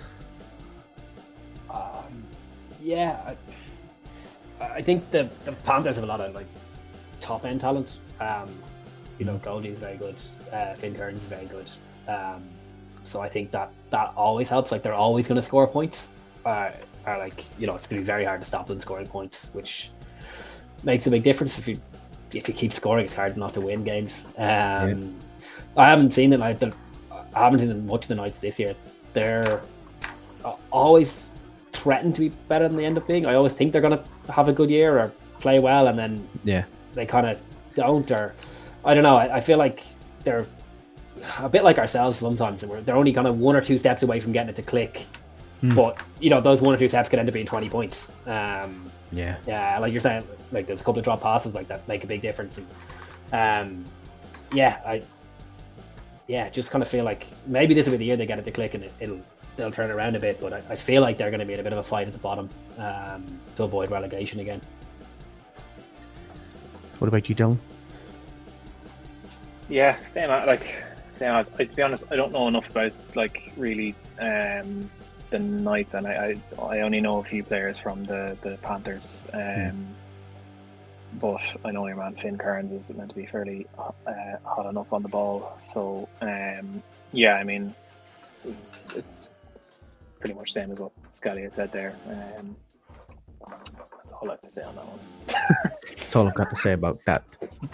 Yeah, I think the Panthers have a lot of top end talent. Goldie's very good. Finn Kearns is very good. So I think that always helps. They're always going to score points. It's going to be very hard to stop them scoring points, which makes a big difference. If you keep scoring, it's hard not to win games. I haven't seen it. I haven't seen much of the Knights this year. They're always threatened to be better than they end up being. I always think they're going to have a good year or play well, and then they kind of don't. Or I don't know. I feel like they're a bit like ourselves sometimes. They're only kind of 1 or 2 steps away from getting it to click. But those 1 or 2 steps could end up being 20 points. Yeah, like you're saying, there's a couple of drop passes that make a big difference. And just kind of feel like maybe this will be the year they get it to click and they'll turn around a bit. But I feel like they're going to be in a bit of a fight at the bottom to avoid relegation again. What about you, Dylan? Yeah, same as. To be honest, I don't know enough about really the Knights, and I only know a few players from the Panthers. But I know your man Finn Kearns is meant to be fairly hot enough on the ball. So it's pretty much same as what Scally had said there. That's all I have to say on that one. That's all I've got to say about that.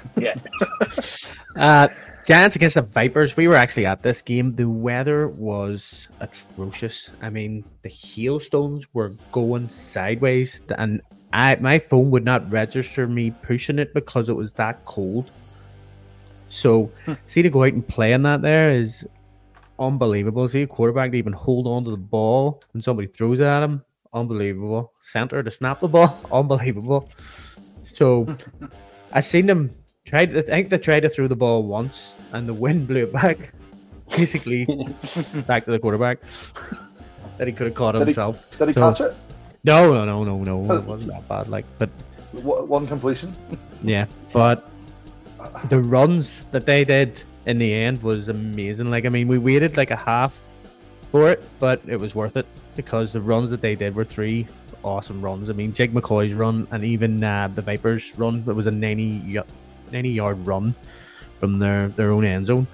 Yeah. Giants against the Vipers. We were actually at this game. The weather was atrocious. I mean, the hailstones were going sideways, and my phone would not register me pushing it because it was that cold. So, see to go out and play in that there is unbelievable. See a quarterback to even hold on to the ball when somebody throws it at him. Unbelievable. Center to snap the ball. Unbelievable. So, I seen them I think they tried to throw the ball once, and the wind blew it back, basically back to the quarterback that he could have caught himself. Did he catch it? No. It wasn't that bad. But one completion. Yeah, but the runs that they did in the end was amazing. We waited a half for it, but it was worth it because the runs that they did were 3 awesome runs. Jake McCoy's run and even the Vipers' run. It was a 90-yard run from their own end zone.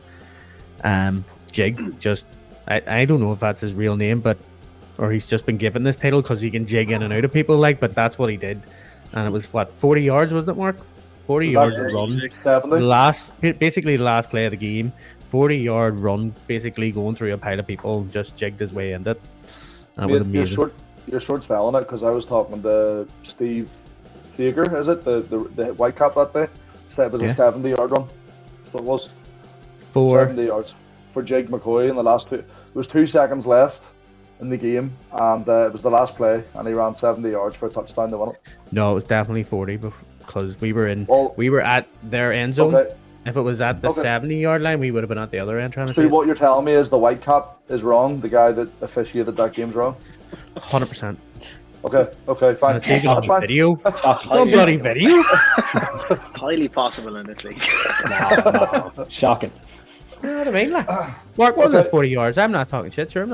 Jig just I don't know if that's his real name, or he's just been given this title because he can jig in and out of people but that's what he did. And it was 40 yards, wasn't it, Mark? 40 yards run. The last play of the game, 40-yard run, basically going through a pile of people, just jigged his way in it. And it was amazing. You're short spelling it because I was talking to Steve Steger, is it? The white cap that day? It was a 70-yard run. So it was 70 yards for Jake McCoy in the last 2. There was 2 seconds left in the game, and it was the last play, and he ran 70 yards for a touchdown to win it. No, it was definitely 40 because we were at their end zone. Okay. If it was at the 70-yard line, we would have been at the other end trying to see. What you're telling me is the white cap is wrong. The guy that officiated that game's wrong. 100%. Okay, fine. That's fine. Video. Some bloody video. Highly possible in this league. No. Shocking. You know what I mean? Mark, what was it, 40 yards? I'm not talking shit, sure I'm not.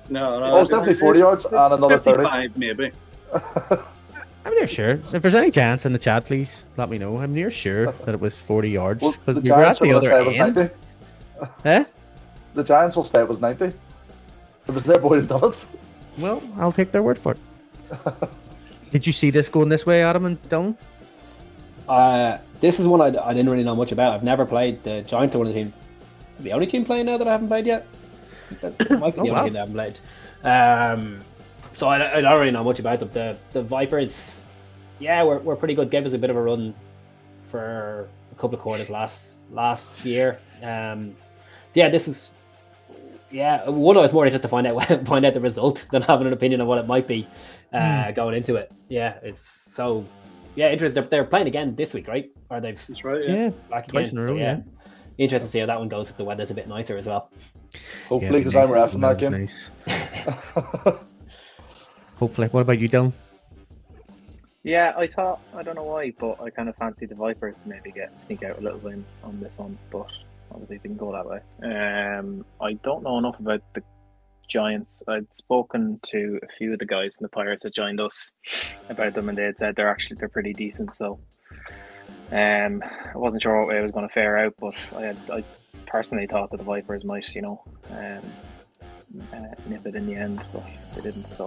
No, Oh, it's definitely 40 yards and another 30. 55 maybe. I'm near sure. If there's any chance in the chat, please let me know. I'm near sure that it was 40 yards Well, because the we were at Giants the are going to other say it was end. 90. Eh? The Giants will say it was 90. It was their boy that done it. Well, I'll take their word for it. Did you see this going this way, Adam and Dylan? This is one I didn't really know much about. I've never played. The Giants are one of the only team playing now that I haven't played yet. That might be the only team that I haven't played. So I don't really know much about them. The Vipers, yeah, we're pretty good. Gave us a bit of a run for a couple of quarters last year. Yeah, this is one I was more interested to find out the result than having an opinion on what it might be going into it. Yeah, it's so interesting. They're playing again this week, right? Or they've That's right. Yeah, back twice again. in a row. So, Yeah. Interesting to see how that one goes if the weather's a bit nicer as well. Hopefully, because I'm reffing that game. Nice. Hopefully. What about you, Dylan? Yeah, I thought, I don't know why, but I kind of fancied the Vipers to maybe sneak out a little bit on this one, but obviously it didn't go that way. I don't know enough about the Giants. I'd spoken to a few of the guys in the Pirates that joined us about them, and they had said they're pretty decent. So I wasn't sure what way I was going to fare out, but I personally thought that the Vipers might, nip it in the end, but they didn't. So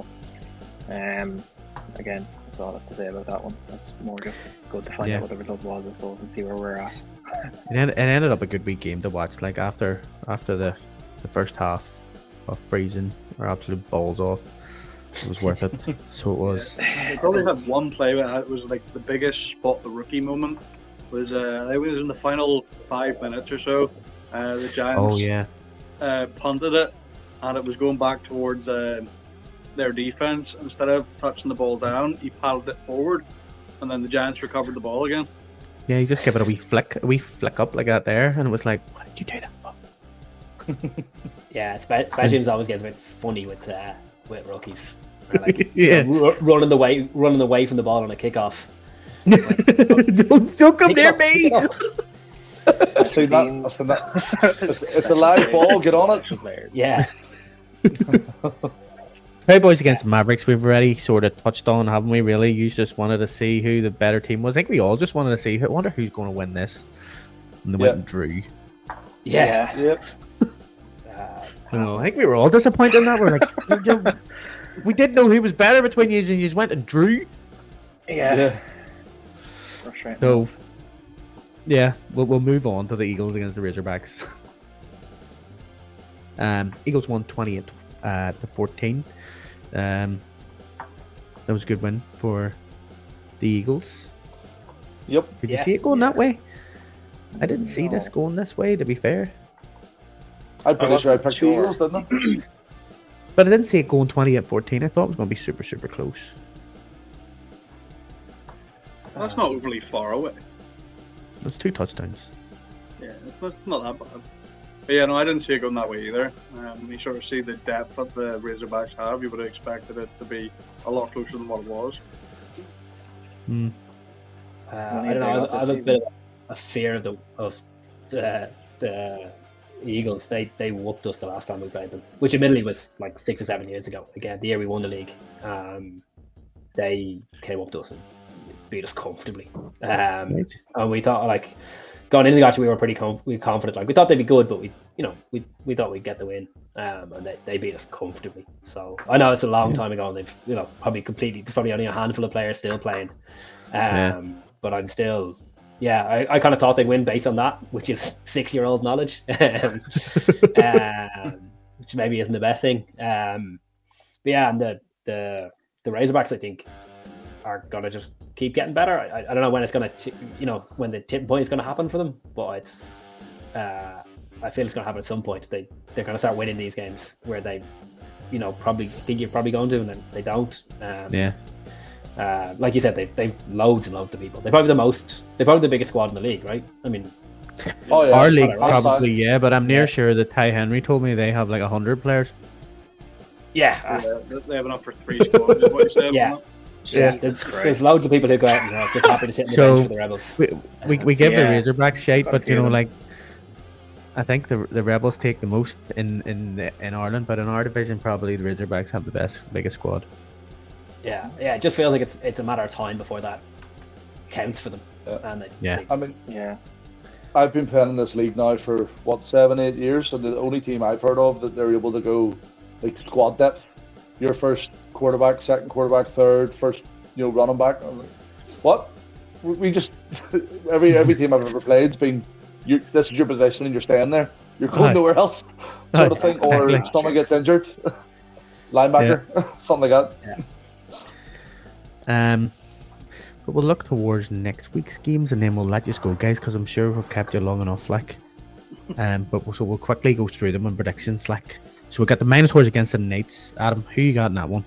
again, that's all I have to say about that one. It's more just good to find out what the result was, I suppose, and see where we're at. It ended up a good week game to watch. Like after the first half of freezing our absolute balls off, it was worth it. So it was. They probably had one play where it was like the biggest spot the rookie moment. Was it was in the final 5 minutes or so. The Giants punted it, and it was going back towards their defense. Instead of touching the ball down, he paddled it forward, and then the Giants recovered the ball again. Yeah, he just gave it a wee flick up like that there, and it was like, what did you do that for? Yeah, special always gets a bit funny with rookies. Like, Yeah. running away from the ball on a kickoff. Don't come near me. I've seen that. It's a live ball. Get on it. Yeah. Cowboys against Mavericks, we've already sort of touched on, haven't we? Really, you just wanted to see who the better team was. I think we all just wanted to see. I wonder who's going to win this. And they went and drew. Yeah. Yep. I think we were all disappointed in that. We're like, we didn't know who was better between you, and you just went and drew. Yeah. So, yeah, we'll move on to the Eagles against the Razorbacks. Eagles won 28-14. That was a good win for the Eagles. Yep. Did you see it going that way? I didn't see this going this way, to be fair. I'm pretty sure I picked the Eagles, didn't I? But I didn't see it going 28-14. I thought it was going to be super, super close. That's not overly far away. That's 2 touchdowns. Yeah, it's not that bad. But yeah, no, I didn't see it going that way either. You sort of see the depth that the Razorbacks have. You would have expected it to be a lot closer than what it was. I don't know. I have a bit of a fear of the Eagles. They whooped us the last time we played them, which admittedly was like 6 or 7 years ago. Again, the year we won the league, they came up to us and beat us comfortably. And we thought, like, going into the match, we were pretty confident. Like, we thought they'd be good, but we thought we'd get the win. And they beat us comfortably. So I know it's a long time ago, and they've there's probably only a handful of players still playing. But I'm still. Yeah, I kind of thought they'd win based on that, which is 6-year-old knowledge, which maybe isn't the best thing. But yeah, and the Razorbacks, I think, are gonna just keep getting better. I don't know when it's gonna, when the tipping point is gonna happen for them, but it's, I feel it's gonna happen at some point. They're gonna start winning these games where they, probably think you're probably going to, and then they don't. Like you said, they've loads and loads of people. They're probably the biggest squad in the league, right? I mean, our league probably, yeah, but I'm near sure that Ty Henry told me they have like 100 players. Yeah, they have enough for 3 squads. Is what you said, yeah. There's loads of people who go out and are just happy to sit in the bench for the Rebels. We give the Razorbacks shite, but like, I think the Rebels take the most in Ireland, but in our division, probably the Razorbacks have the biggest squad. Yeah, it just feels like it's a matter of time before that counts for them. I've been playing in this league now for 7-8 years, and the only team I've heard of that they're able to go like squad depth, your first quarterback, second quarterback, third, first running back. I'm like, what? We just every team I've ever played's been this is your position and you're staying there. You're going nowhere else, sort of thing. Or someone gets injured, linebacker, something like that. Yeah. But we'll look towards next week's games and then we'll let you go, guys, because I'm sure we've kept you long enough, like. But we'll quickly go through them and predictions, like. So we got the Minotaurs against the Knights. Adam, who you got in that one?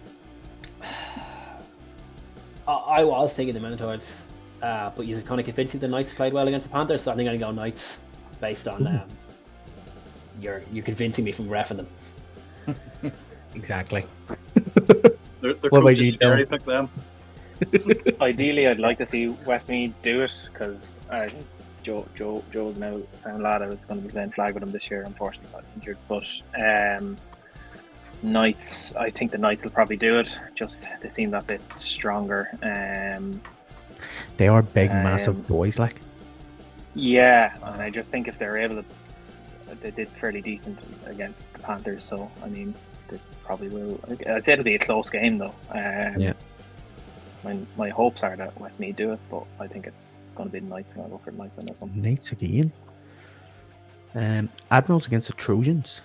I was taking the Minotaurs, but you're kind of convincing the Knights played well against the Panthers, so I think I'm going to go Knights based on you're convincing me from reffing them. Exactly. They're what about you, scary, pick them. Ideally, I'd like to see Westmeath do it because Joe's now a sound lad. I was going to be playing flag with him this year, unfortunately got injured. But Knights, I think the Knights will probably do it. Just they seem that bit stronger. They are big, massive boys, like. Yeah, and I just think if they're able to, they did fairly decent against the Panthers. So I mean, they probably will. I'd say it'll be a close game though. Yeah. My hopes are that Westmeath do it, but I think it's going to be the Knights. I'm going to go for the Knights on this one. Knights again. Admirals against the Trojans.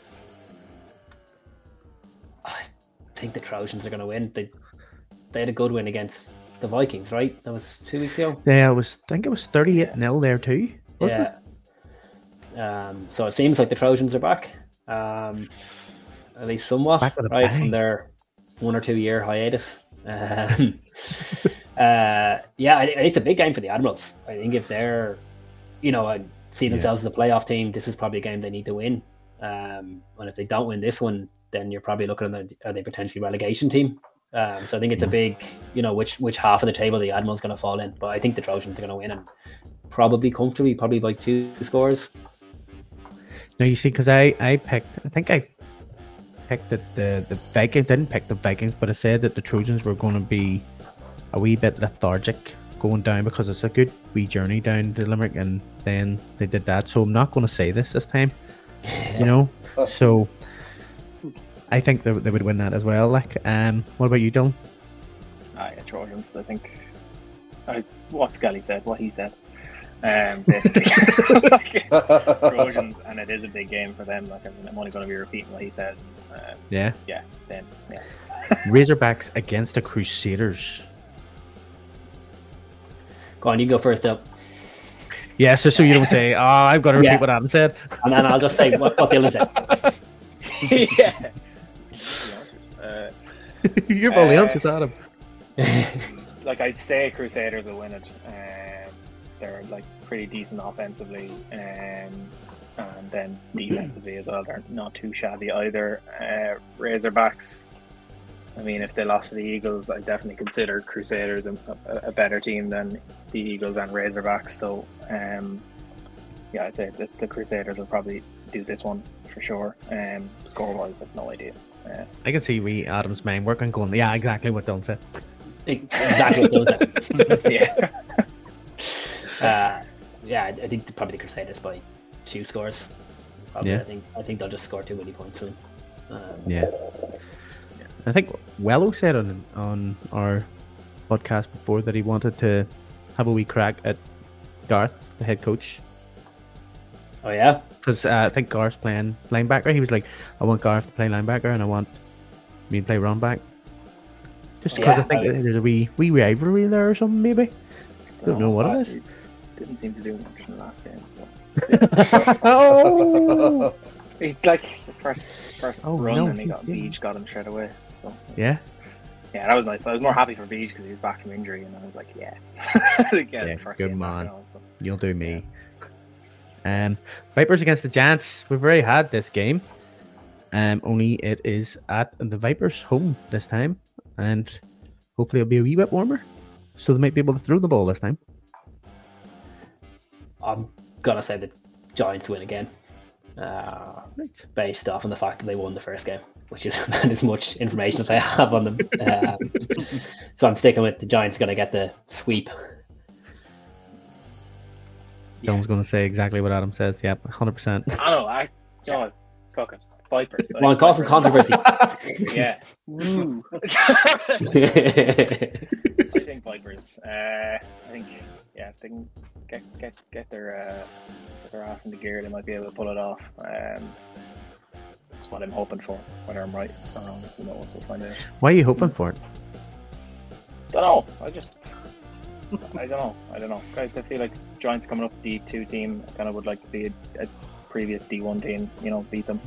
I think the Trojans are going to win. They had a good win against the Vikings, right? That was 2 weeks ago. Yeah, I think it was 38-0 there too. Wasn't it? So it seems like the Trojans are back, at least somewhat, right from their 1 or 2 year hiatus. I think it's a big game for the Admirals. I think if they're, see themselves as a playoff team, this is probably a game they need to win. And if they don't win this one, then you're probably looking at are they potentially relegation team? So I think it's a big, which half of the table the Admirals going to fall in. But I think the Trojans are going to win and probably comfortably, probably by 2 scores. No, you see, because I picked that the Vikings, didn't pick the Vikings, but I said that the Trojans were going to be a wee bit lethargic going down because it's a good wee journey down to Limerick, and then they did that. So I'm not going to say this time, So I think they would win that as well. Like, what about you, Dylan? Trojans. I think what Scully said, what he said. Basically, Trojans, and it is a big game for them. Like, I'm only going to be repeating what he says. Same. Yeah. Razorbacks against the Crusaders. Go on, you go first up. Yeah, so you don't say, I've got to repeat what Adam said. And then I'll just say what Dylan said. Yeah. You're all the answers, Adam. Like, I'd say Crusaders will win it. They're like pretty decent offensively, and then defensively as well. They're not too shabby either. Razorbacks, I mean, if they lost to the Eagles, I definitely consider Crusaders a better team than the Eagles and Razorbacks. So, I'd say the Crusaders will probably do this one for sure. Score-wise, I've no idea. I can see Adam's mind working, going, yeah, exactly what Dylan said. Exactly what Dylan said. Yeah. I think probably the Crusaders by 2 scores. Probably. Yeah. I think they'll just score 2 winning points soon. I think Wello said on our podcast before that he wanted to have a wee crack at Garth, the head coach. Oh yeah, because I think Garth's playing linebacker. He was like, I want Garth to play linebacker and I want me to play run back. Just because I think there's a wee rivalry there or something, maybe. I don't know what it is. Didn't seem to do much in the last game. So. Oh! He's like the first run, and he got Beach got him straight away. So yeah, that was nice. I was more happy for Beach because he was back from injury, and I was like, good man. You'll do me. Vipers against the Giants. We've already had this game. Only it is at the Vipers' home this time, and hopefully it'll be a wee bit warmer, so they might be able to throw the ball this time. I'm gonna say the Giants win again. based off on the fact that they won the first game, which is about as much information as I have on them. So I'm sticking with the Giants going to get the sweep. Dylan's going to say exactly what Adam says. Yep, 100%. I know. Fucking Vipers. Well, cause some controversy. Yeah. Woo. I think Vipers. I think if they can get their ass into gear, they might be able to pull it off. That's what I'm hoping for. Whether I'm right or wrong, who knows? We'll find out. Why are you hoping for it? Don't know. I don't know. I feel like Giants coming up D2 team. I kind of would like to see a previous D1 team, beat them.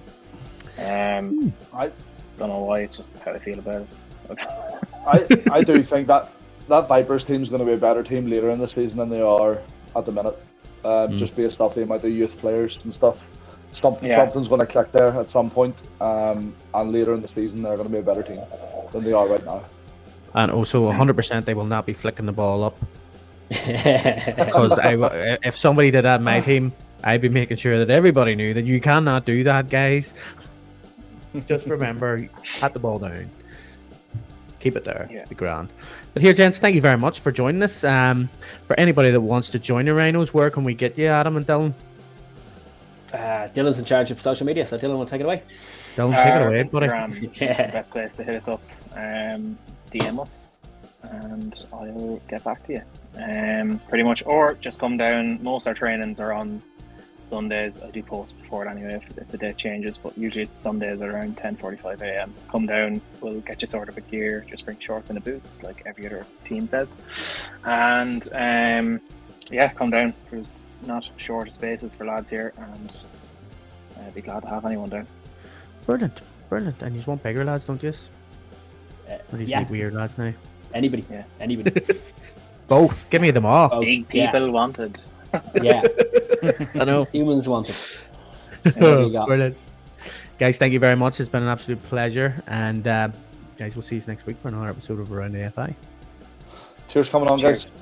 I don't know why. It's just how I feel about it. I do think that Vipers team is going to be a better team later in the season than they are at the minute. Just based off the amount of youth players and stuff. Something's going to click there at some point. And later in the season, they're going to be a better team than they are right now. And also, 100% they will not be flicking the ball up. Because if somebody did that in my team, I'd be making sure that everybody knew that you cannot do that, guys. Just remember, pat the ball down. Keep it there. Yeah. The ground. But here, gents, thank you very much for joining us. For anybody that wants to join the Rhinos, where can we get you, Adam and Dylan? Dylan's in charge of social media, so Dylan will take it away. Dylan, take it away, buddy. Instagram is the best place to hit us up. DM us, and I'll get back to you. Pretty much, or just come down. Most of our trainings are on Sundays. I do post before it anyway if the date changes, but usually it's Sundays at around 10:45 a.m. Come down, we'll get you sorted with gear. Just bring shorts and the boots like every other team says, and come down. There's not short spaces for lads here, and I'd be glad to have anyone down. Brilliant. And you want bigger lads, don't you? Or these weird lads now? Anybody. Both. Give me them all. Big people wanted. Yeah. I know. Humans wanted. Brilliant. Guys, thank you very much. It's been an absolute pleasure. And guys, we'll see you next week for another episode of Around the FI. Cheers coming on, guys.